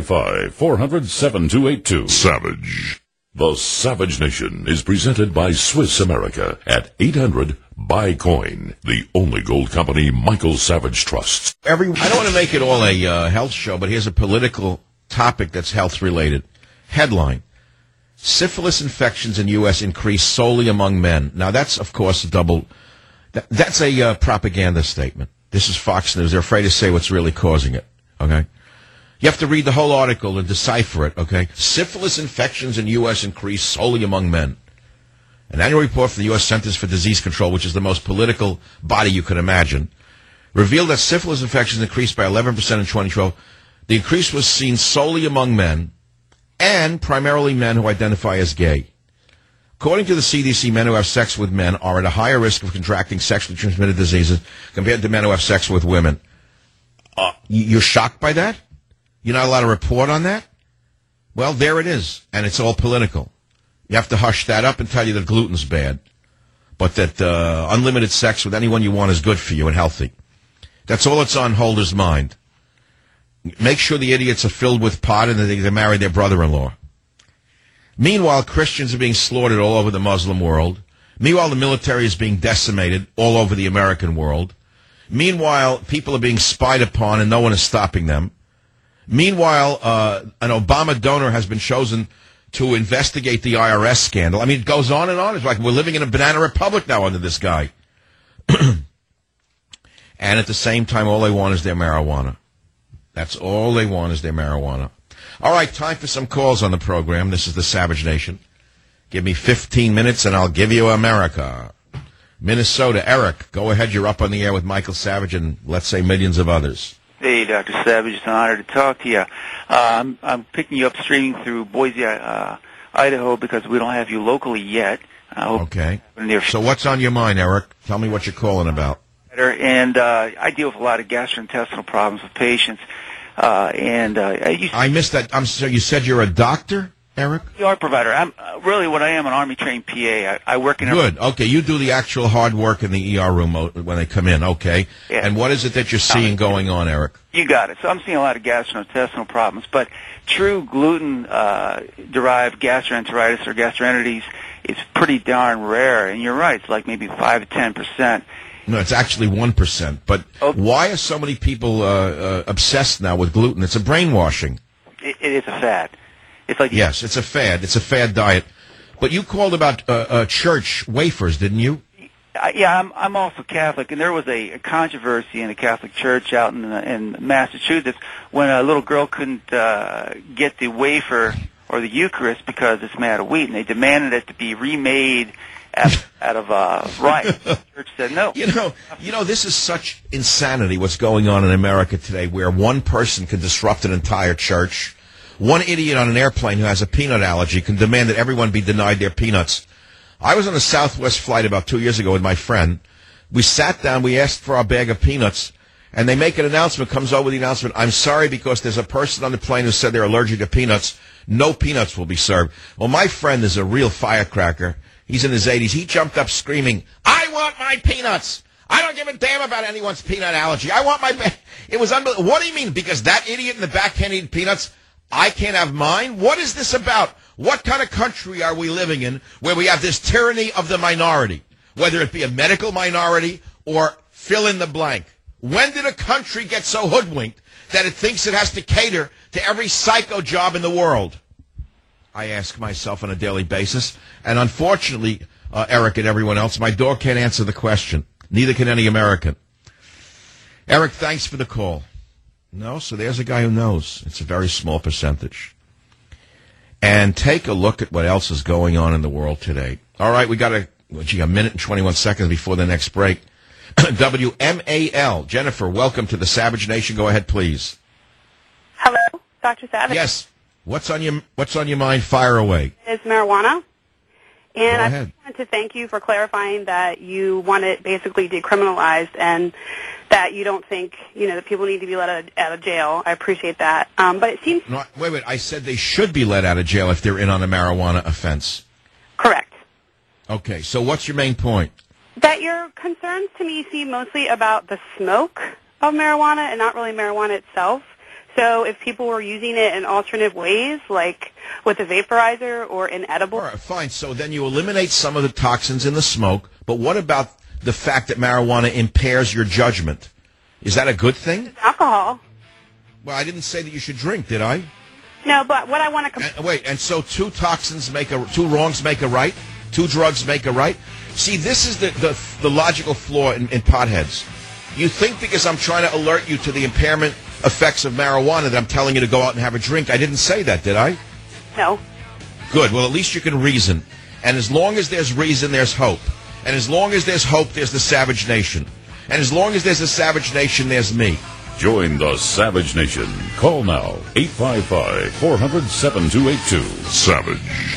855-400-7282. Savage. The Savage Nation is presented by Swiss America at 800-BUY-COIN, the only gold company Michael Savage trusts. I don't want to make it all a health show, but here's a political topic that's health-related. Headline: syphilis infections in U.S. increase solely among men. Now, that's, of course, that's a propaganda statement. This is Fox News. They're afraid to say what's really causing it, okay? You have to read the whole article and decipher it, okay? Syphilis infections in U.S. increase solely among men. An annual report from the U.S. Centers for Disease Control, which is the most political body you could imagine, revealed that syphilis infections increased by 11% in 2012. The increase was seen solely among men, and primarily men who identify as gay. According to the CDC, men who have sex with men are at a higher risk of contracting sexually transmitted diseases compared to men who have sex with women. You're shocked by that? You're not allowed to report on that? Well, there it is, and it's all political. You have to hush that up and tell you that gluten's bad, but that unlimited sex with anyone you want is good for you and healthy. That's all that's on Holder's mind. Make sure the idiots are filled with pot and that they marry their brother-in-law. Meanwhile, Christians are being slaughtered all over the Muslim world. Meanwhile, the military is being decimated all over the American world. Meanwhile, people are being spied upon and no one is stopping them. Meanwhile, an Obama donor has been chosen to investigate the IRS scandal. I mean, it goes on and on. It's like we're living in a banana republic now under this guy. And at the same time, all they want is their marijuana. That's all they want is their marijuana. All right, time for some calls on the program. This is the Savage Nation. Give me 15 minutes and I'll give you America. Minnesota, Eric, go ahead. You're up on the air with Michael Savage and, let's say, millions of others. Hey, Dr. Savage, it's an honor to talk to you. I'm picking you up streaming through Boise, Idaho, because we don't have you locally yet. Okay. So what's on your mind, Eric? Tell me what you're calling about. And I deal with a lot of gastrointestinal problems with patients. I missed that. I'm sorry, you said you're a doctor? Eric? ER provider. I'm really what I am, an Army-trained PA. I work in Good. Okay, you do the actual hard work in the ER room when they come in. Okay. Yeah. And what is it that you're seeing going on, Eric? You got it. So I'm seeing a lot of gastrointestinal problems, but true gluten-derived gastroenteritis or gastroenteritis is pretty darn rare. And you're right; it's like maybe 5 to 10%. No, it's actually 1%. But why are so many people obsessed now with gluten? It's a brainwashing. It is a fad. It's like yes, it's a fad. It's a fad diet. But you called about church wafers, didn't you? Yeah, I'm also Catholic, and there was a controversy in the Catholic Church out in Massachusetts when a little girl couldn't get the wafer or the Eucharist because it's made of wheat, and they demanded it to be remade out of rice. The church said no. You know, this is such insanity what's going on in America today, where one person can disrupt an entire church. One idiot on an airplane who has a peanut allergy can demand that everyone be denied their peanuts. I was on a Southwest flight about 2 years ago with my friend. We sat down, we asked for our bag of peanuts, and they make an announcement, comes over the announcement, I'm sorry because there's a person on the plane who said they're allergic to peanuts. No peanuts will be served. Well, my friend is a real firecracker. He's in his 80s. He jumped up screaming, I want my peanuts. I don't give a damn about anyone's peanut allergy. I want my... It was unbelievable. What do you mean? Because that idiot in the back can't eat peanuts, I can't have mine? What is this about? What kind of country are we living in where we have this tyranny of the minority, whether it be a medical minority or fill in the blank? When did a country get so hoodwinked that it thinks it has to cater to every psycho job in the world? I ask myself on a daily basis. And unfortunately, Eric and everyone else, my dog can't answer the question. Neither can any American. Eric, thanks for the call. No, so there's a guy who knows. It's a very small percentage. And take a look at what else is going on in the world today. All right, we got a minute and 21 seconds before the next break. WMAL. Jennifer, welcome to the Savage Nation. Go ahead, please. Hello, Dr. Savage. Yes. What's on your mind? Fire away. It's marijuana. And Go I ahead. just wanted to thank you for clarifying that you want it basically decriminalized and that you don't think, that people need to be let out of jail. I appreciate that. But it seems... No, wait. I said they should be let out of jail if they're in on a marijuana offense. Correct. Okay, so what's your main point? That your concerns to me seem mostly about the smoke of marijuana and not really marijuana itself. So if people were using it in alternative ways, like with a vaporizer or inedible... All right, fine. So then you eliminate some of the toxins in the smoke, but what about the fact that marijuana impairs your judgment? Is that a good thing? It's alcohol. Well, I didn't say that you should drink, did I? No, but what I want to... Wait, and so two wrongs make a right? Two drugs make a right? See, this is the logical flaw in potheads. You think because I'm trying to alert you to the impairment effects of marijuana that I'm telling you to go out and have a drink. I didn't say that, did I? No. Good. Well, at least you can reason. And as long as there's reason, there's hope. And as long as there's hope, there's the Savage Nation. And as long as there's a Savage Nation, there's me. Join the Savage Nation. Call now, 855-400-7282. Savage.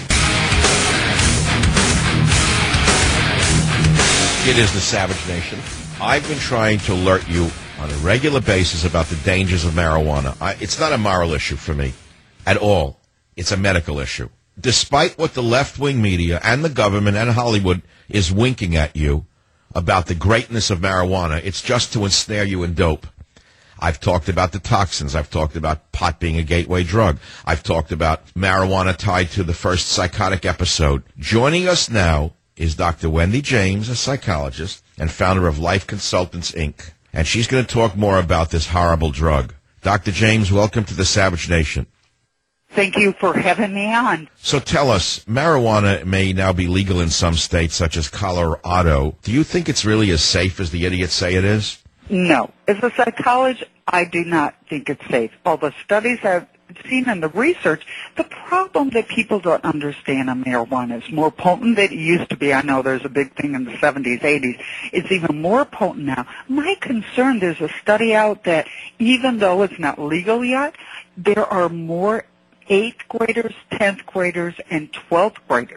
It is the Savage Nation. I've been trying to alert you on a regular basis about the dangers of marijuana. It's not a moral issue for me at all. It's a medical issue. Despite what the left-wing media and the government and Hollywood is winking at you about the greatness of marijuana, it's just to ensnare you in dope. I've talked about the toxins. I've talked about pot being a gateway drug. I've talked about marijuana tied to the first psychotic episode. Joining us now is Dr. Wendy James, a psychologist and founder of Life Consultants, Inc., and she's going to talk more about this horrible drug. Dr. James, welcome to the Savage Nation. Thank you for having me on. So tell us, marijuana may now be legal in some states, such as Colorado. Do you think it's really as safe as the idiots say it is? No. As a psychologist, I do not think it's safe. All the studies I've seen in the research, the problem that people don't understand on marijuana is more potent than it used to be. I know there's a big thing in the 70s, 80s. It's even more potent now. My concern, there's a study out that even though it's not legal yet, there are more 8th graders, 10th graders, and 12th graders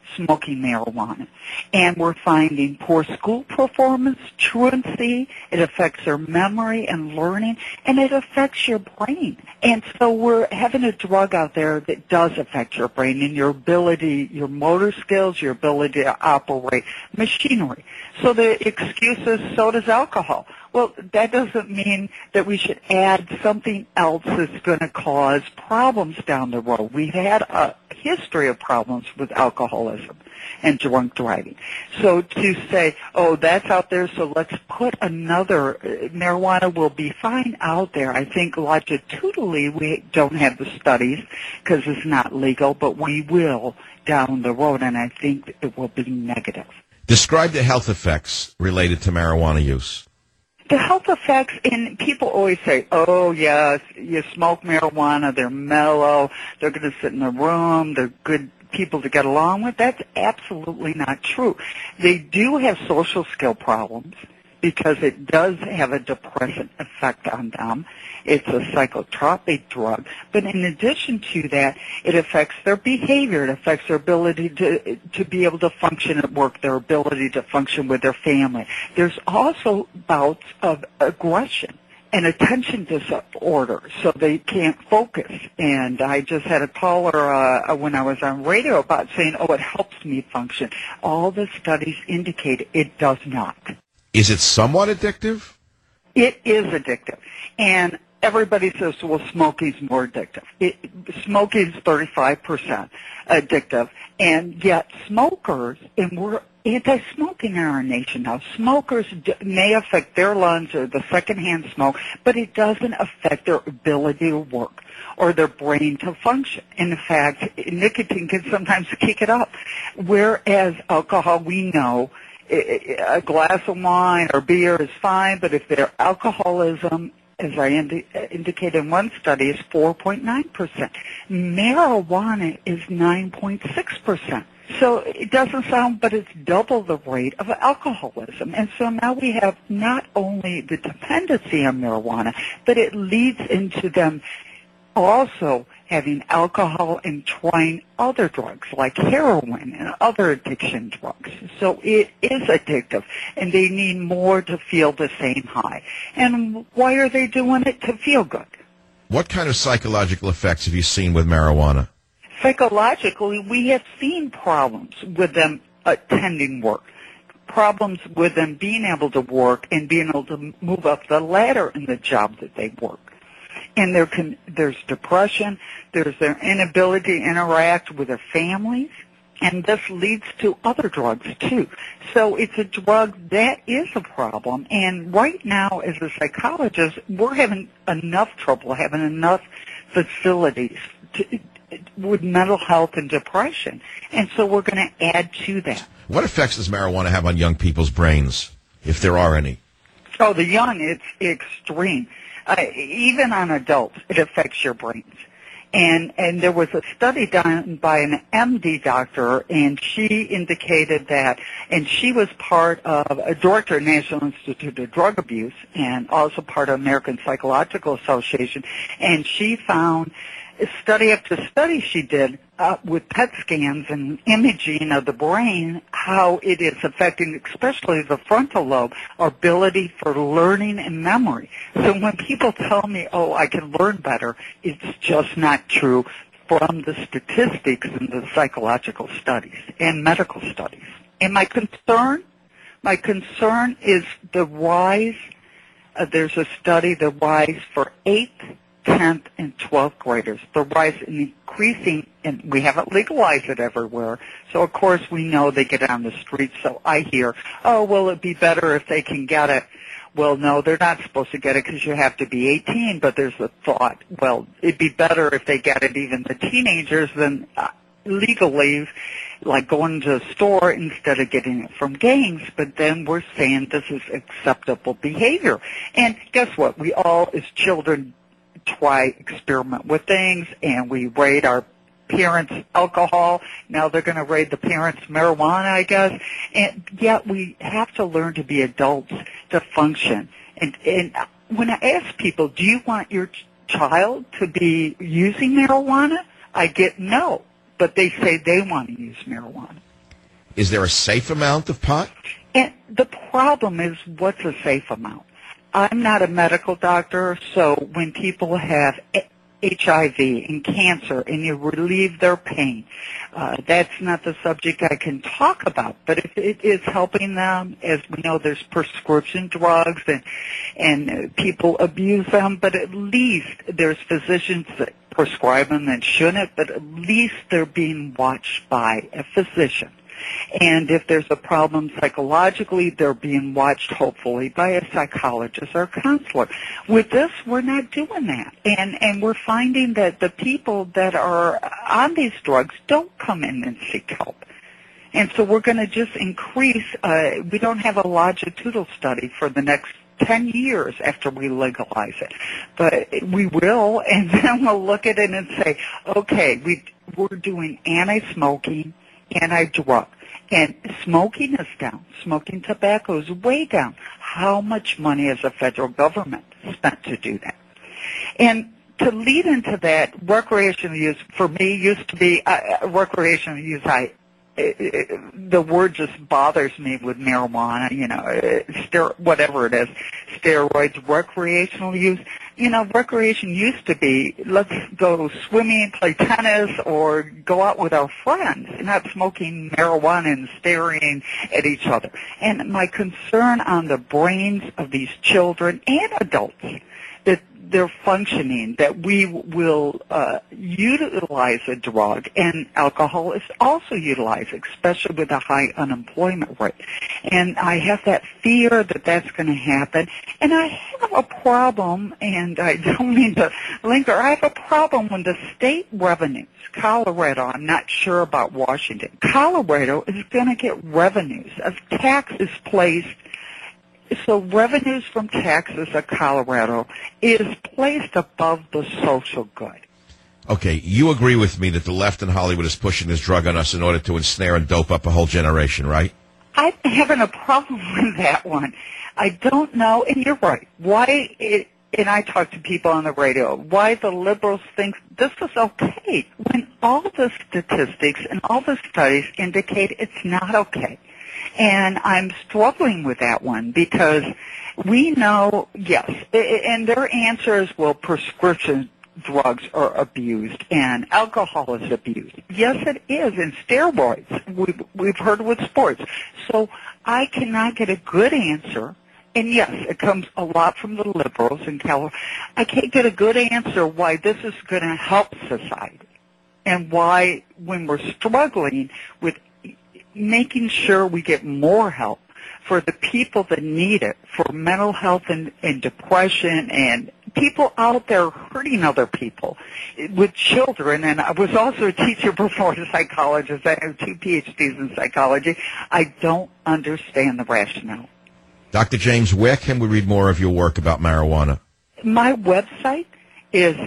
smoking marijuana. And we're finding poor school performance, truancy, it affects their memory and learning, and it affects your brain. And so we're having a drug out there that does affect your brain and your ability, your motor skills, your ability to operate machinery. So the excuse is, so does alcohol. Well, that doesn't mean that we should add something else that's going to cause problems down the road. We've had a history of problems with alcoholism and drunk driving. So to say, oh, that's out there, so let's put another, marijuana will be fine out there. I think longitudinally we don't have the studies because it's not legal, but we will down the road, and I think it will be negative. Describe the health effects related to marijuana use. The health effects, and people always say, oh, yes, you smoke marijuana, they're mellow, they're going to sit in a room, they're good people to get along with. That's absolutely not true. They do have social skill problems because it does have a depressant effect on them. It's a psychotropic drug. But in addition to that, it affects their behavior. It affects their ability to be able to function at work, their ability to function with their family. There's also bouts of aggression and attention disorder, so they can't focus. And I just had a caller when I was on radio about saying, oh, it helps me function. All the studies indicate it does not. Is it somewhat addictive? It is addictive. And everybody says, well, smoking's more addictive. Smoking is 35% addictive. And yet smokers, and we're anti-smoking in our nation now, smokers may affect their lungs or the secondhand smoke, but it doesn't affect their ability to work or their brain to function. In fact, nicotine can sometimes kick it up. Whereas alcohol, we know, a glass of wine or beer is fine, but if their alcoholism, as I indicated in one study, is 4.9%. Marijuana is 9.6%. So it doesn't sound, but it's double the rate of alcoholism. And so now we have not only the dependency on marijuana, but it leads into them also having alcohol and trying other drugs like heroin and other addiction drugs. So it is addictive, and they need more to feel the same high. And why are they doing it? To feel good. What kind of psychological effects have you seen with marijuana? Psychologically, we have seen problems with them attending work, problems with them being able to work and being able to move up the ladder in the job that they work. And there's depression, there's their inability to interact with their families, and this leads to other drugs too. So it's a drug that is a problem, and right now as a psychologist, we're having enough trouble, having enough facilities with mental health and depression, and so we're going to add to that. What effects does marijuana have on young people's brains, if there are any? Oh, the young, it's extreme. Even on adults, it affects your brains. And there was a study done by an MD doctor, and she indicated that, and she was part of a director of National Institute of Drug Abuse and also part of American Psychological Association, and she found study after study she did with PET scans and imaging of the brain, how it is affecting especially the frontal lobe, our ability for learning and memory. So when people tell me, oh, I can learn better, it's just not true from the statistics and the psychological studies and medical studies. And my concern is the rise, there's a study, the rise for 8th, 10th, and 12th graders, the rise in increasing, and we haven't legalized it everywhere, so of course we know they get on the streets, so I hear, oh, well, it'd be better if they can get it. Well, no, they're not supposed to get it because you have to be 18, but there's a thought, well, it'd be better if they get it, even the teenagers, than legally, like going to a store instead of getting it from gangs, but then we're saying this is acceptable behavior. And guess what? We all, as children, experiment with things, and we rate our parents' alcohol. Now they're going to rate the parents' marijuana, I guess. And yet we have to learn to be adults to function. And when I ask people, do you want your child to be using marijuana? I get no, but they say they want to use marijuana. Is there a safe amount of pot? And the problem is, what's a safe amount? I'm not a medical doctor, so when people have HIV and cancer and you relieve their pain, that's not the subject I can talk about. But if it is helping them, as we know, there's prescription drugs and people abuse them, but at least there's physicians that prescribe them and shouldn't, but at least they're being watched by a physician. And if there's a problem psychologically, they're being watched, hopefully, by a psychologist or a counselor. With this, we're not doing that. And we're finding that the people that are on these drugs don't come in and seek help. And so we're going to just increase. We don't have a longitudinal study for the next 10 years after we legalize it. But we will, and then we'll look at it and say, okay, we're doing anti-smoking, anti-drug. And smoking is down. Smoking tobacco is way down. How much money has the federal government spent to do that? And to lead into that, recreational use, for me, used to be recreational use. The word just bothers me with marijuana, whatever it is, steroids, recreational use. Recreation used to be, let's go swimming, play tennis, or go out with our friends, not smoking marijuana and staring at each other. And my concern on the brains of these children and adults, that they're functioning, that we will utilize a drug, and alcohol is also utilized, especially with a high unemployment rate. And I have that fear that that's going to happen. And I have a problem, and I don't mean to linger, I have a problem when the state revenues, Colorado, I'm not sure about Washington, Colorado is going to get revenues. A tax is placed. So revenues from taxes of Colorado is placed above the social good. Okay, you agree with me that the left in Hollywood is pushing this drug on us in order to ensnare and dope up a whole generation, right? I'm having a problem with that one. I don't know, and you're right. And I talk to people on the radio, why the liberals think this is okay, when all the statistics and all the studies indicate it's not okay. And I'm struggling with that one because we know, yes, and their answer is, well, prescription drugs are abused and alcohol is abused. Yes, it is, and steroids. We've heard with sports. So I cannot get a good answer. And yes, it comes a lot from the liberals in California. I can't get a good answer why this is going to help society and why, when we're struggling with making sure we get more help for the people that need it, for mental health and depression and people out there hurting other people with children. And I was also a teacher before, a psychologist. I have 2 PhDs in psychology. I don't understand the rationale. Dr. James, where can we read more of your work about marijuana? My website is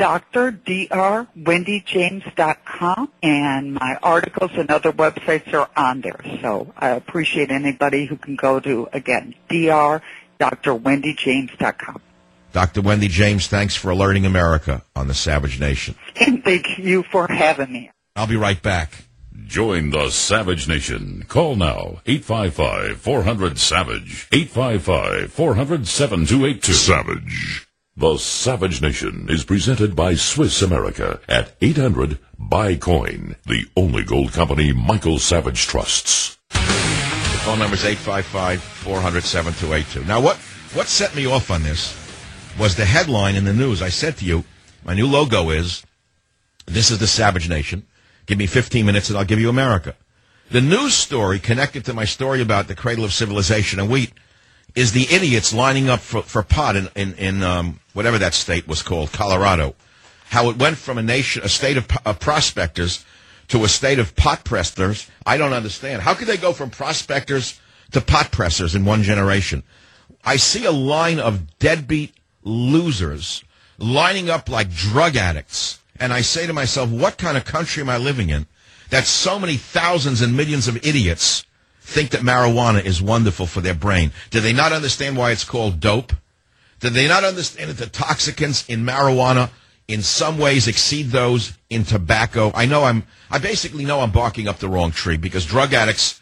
drdwendyjames.com, and my articles and other websites are on there. So I appreciate anybody who can go to, again, drwendyjames.com. Dr. Wendy James, thanks for alerting America on the Savage Nation. And thank you for having me. I'll be right back. Join the Savage Nation. Call now, 855-400-SAVAGE, 855-400-7282. Savage. The Savage Nation is presented by Swiss America at 800-BUY-COIN, the only gold company Michael Savage trusts. The phone number is 855-400-7282. Now, what set me off on this was the headline in the news. I said to you, my new logo is, "This is the Savage Nation. Give me 15 minutes and I'll give you America." The news story connected to my story about the cradle of civilization and wheat is the idiots lining up for pot in whatever that state was called, Colorado. How it went from a state of prospectors to a state of pot pressers, I don't understand. How could they go from prospectors to pot pressers in one generation? I see a line of deadbeat losers lining up like drug addicts, and I say to myself, what kind of country am I living in that so many thousands and millions of idiots think that marijuana is wonderful for their brain? Do they not understand why it's called dope? Do they not understand that the toxicants in marijuana in some ways exceed those in tobacco? I basically know I'm barking up the wrong tree because drug addicts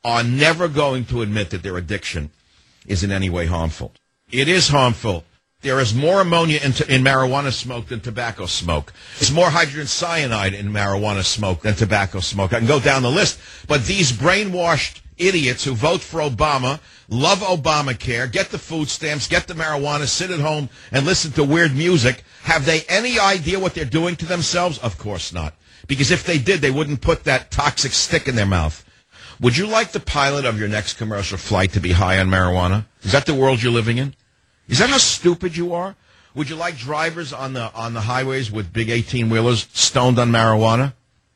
are never going to admit that their addiction is in any way harmful. It is harmful. There is more ammonia in marijuana smoke than tobacco smoke. There's more hydrogen cyanide in marijuana smoke than tobacco smoke. I can go down the list. But these brainwashed idiots who vote for Obama, love Obamacare, get the food stamps, get the marijuana, sit at home and listen to weird music, have they any idea what they're doing to themselves? Of course not. Because if they did, they wouldn't put that toxic stick in their mouth. Would you like the pilot of your next commercial flight to be high on marijuana? Is that the world you're living in? Is that how stupid you are? Would you like drivers on the highways with big 18-wheelers stoned on marijuana?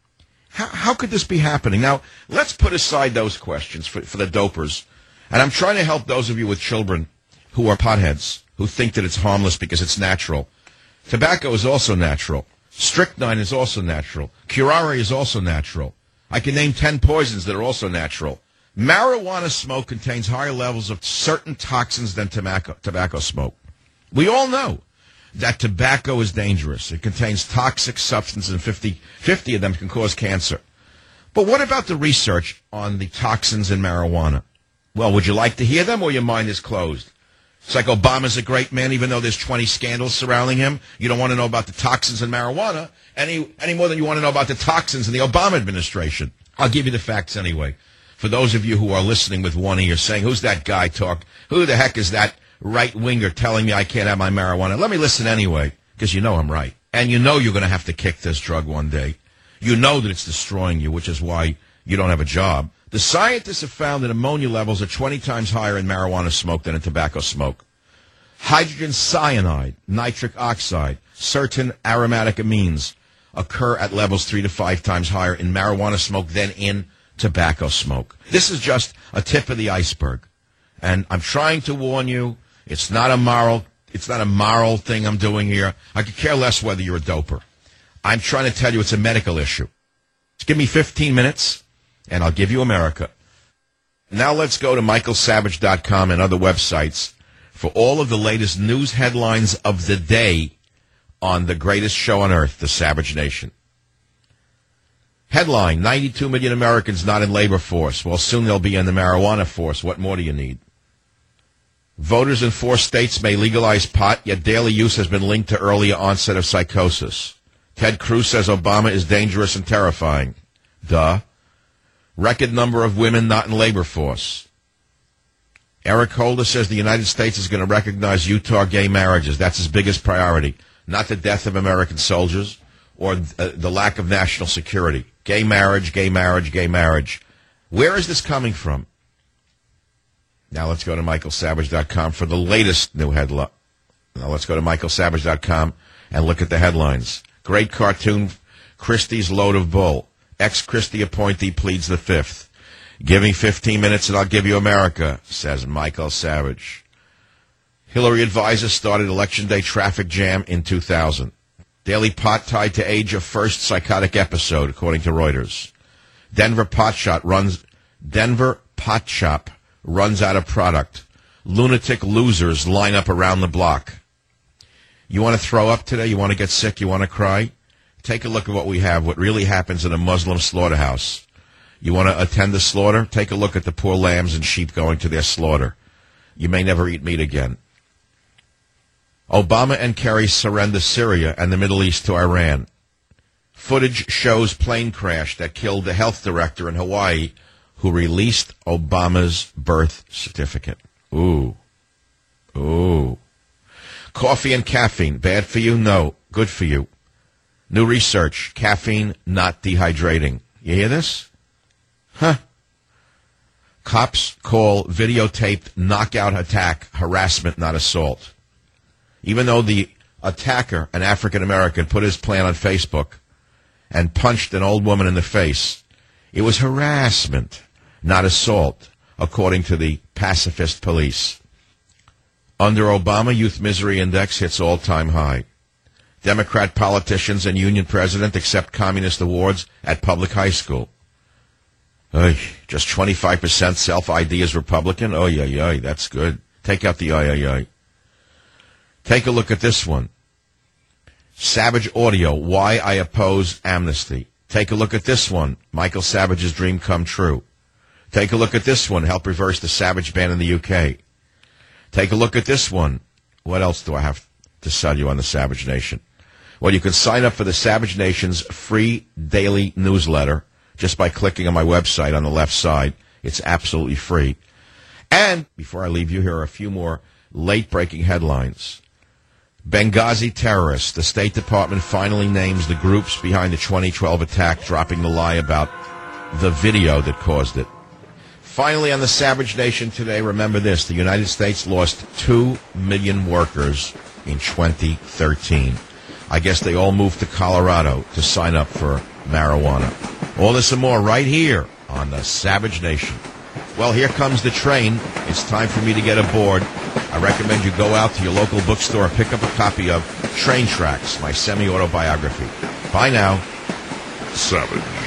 How could this be happening? Now, let's put aside those questions for the dopers. And I'm trying to help those of you with children who are potheads, who think that it's harmless because it's natural. Tobacco is also natural. Strychnine is also natural. Curare is also natural. I can name 10 poisons that are also natural. Marijuana smoke contains higher levels of certain toxins than tobacco smoke. We all know that tobacco is dangerous. It contains toxic substances, and 50 of them can cause cancer. But what about the research on the toxins in marijuana? Well, would you like to hear them, or your mind is closed? It's like Obama's a great man, even though there's 20 scandals surrounding him. You don't want to know about the toxins in marijuana any more than you want to know about the toxins in the Obama administration. I'll give you the facts anyway. For those of you who are listening with one ear saying, who's that guy talk? Who the heck is that right-winger telling me I can't have my marijuana? Let me listen anyway, because you know I'm right. And you know you're going to have to kick this drug one day. You know that it's destroying you, which is why you don't have a job. The scientists have found that ammonia levels are 20 times higher in marijuana smoke than in tobacco smoke. Hydrogen cyanide, nitric oxide, certain aromatic amines occur at levels 3 to 5 times higher in marijuana smoke than in tobacco smoke. This is just a tip of the iceberg. And I'm trying to warn you, it's not a moral thing I'm doing here. I could care less whether you're a doper. I'm trying to tell you it's a medical issue. Just give me 15 minutes, and I'll give you America. Now let's go to michaelsavage.com and other websites for all of the latest news headlines of the day on the greatest show on earth, the Savage Nation. Headline, 92 million Americans not in labor force. Well, soon they'll be in the marijuana force. What more do you need? Voters in 4 states may legalize pot, yet daily use has been linked to earlier onset of psychosis. Ted Cruz says Obama is dangerous and terrifying. Duh. Record number of women not in labor force. Eric Holder says the United States is going to recognize Utah gay marriages. That's his biggest priority. Not the death of American soldiers or the lack of national security. Gay marriage, gay marriage, gay marriage. Where is this coming from? Now let's go to michaelsavage.com for the latest new headline. Now let's go to michaelsavage.com and look at the headlines. Great cartoon, Christie's load of bull. Ex-Christie appointee pleads the fifth. Give me 15 minutes and I'll give you America, says Michael Savage. Hillary advisor started Election Day traffic jam in 2000. Daily pot tied to age of first psychotic episode, according to Reuters. Denver pot shop runs out of product. Lunatic losers line up around the block. You want to throw up today? You want to get sick? You want to cry? Take a look at what we have, what really happens in a Muslim slaughterhouse. You want to attend the slaughter? Take a look at the poor lambs and sheep going to their slaughter. You may never eat meat again. Obama and Kerry surrender Syria and the Middle East to Iran. Footage shows plane crash that killed the health director in Hawaii who released Obama's birth certificate. Ooh. Ooh. Coffee and caffeine, bad for you? No, good for you. New research, caffeine not dehydrating. You hear this? Huh. Cops call videotaped knockout attack harassment, not assault. Even though the attacker, an African-American, put his plan on Facebook and punched an old woman in the face, it was harassment, not assault, according to the pacifist police. Under Obama, youth misery index hits all-time high. Democrat politicians and union president accept communist awards at public high school. Just 25% self-ID as Republican? That's good. Take out the Take a look at this one. Savage Audio, Why I Oppose Amnesty. Take a look at this one. Michael Savage's dream come true. Take a look at this one. Help reverse the Savage ban in the UK. Take a look at this one. What else do I have to sell you on the Savage Nation? Well, you can sign up for the Savage Nation's free daily newsletter just by clicking on my website on the left side. It's absolutely free. And before I leave you, here are a few more late-breaking headlines. Benghazi terrorists. The State Department finally names the groups behind the 2012 attack, dropping the lie about the video that caused it. Finally, on the Savage Nation today, remember this. The United States lost 2 million workers in 2013. I guess they all moved to Colorado to sign up for marijuana. All this and more right here on the Savage Nation. Well, here comes the train. It's time for me to get aboard. I recommend you go out to your local bookstore and pick up a copy of Train Tracks, my semi-autobiography. Bye now. Savage.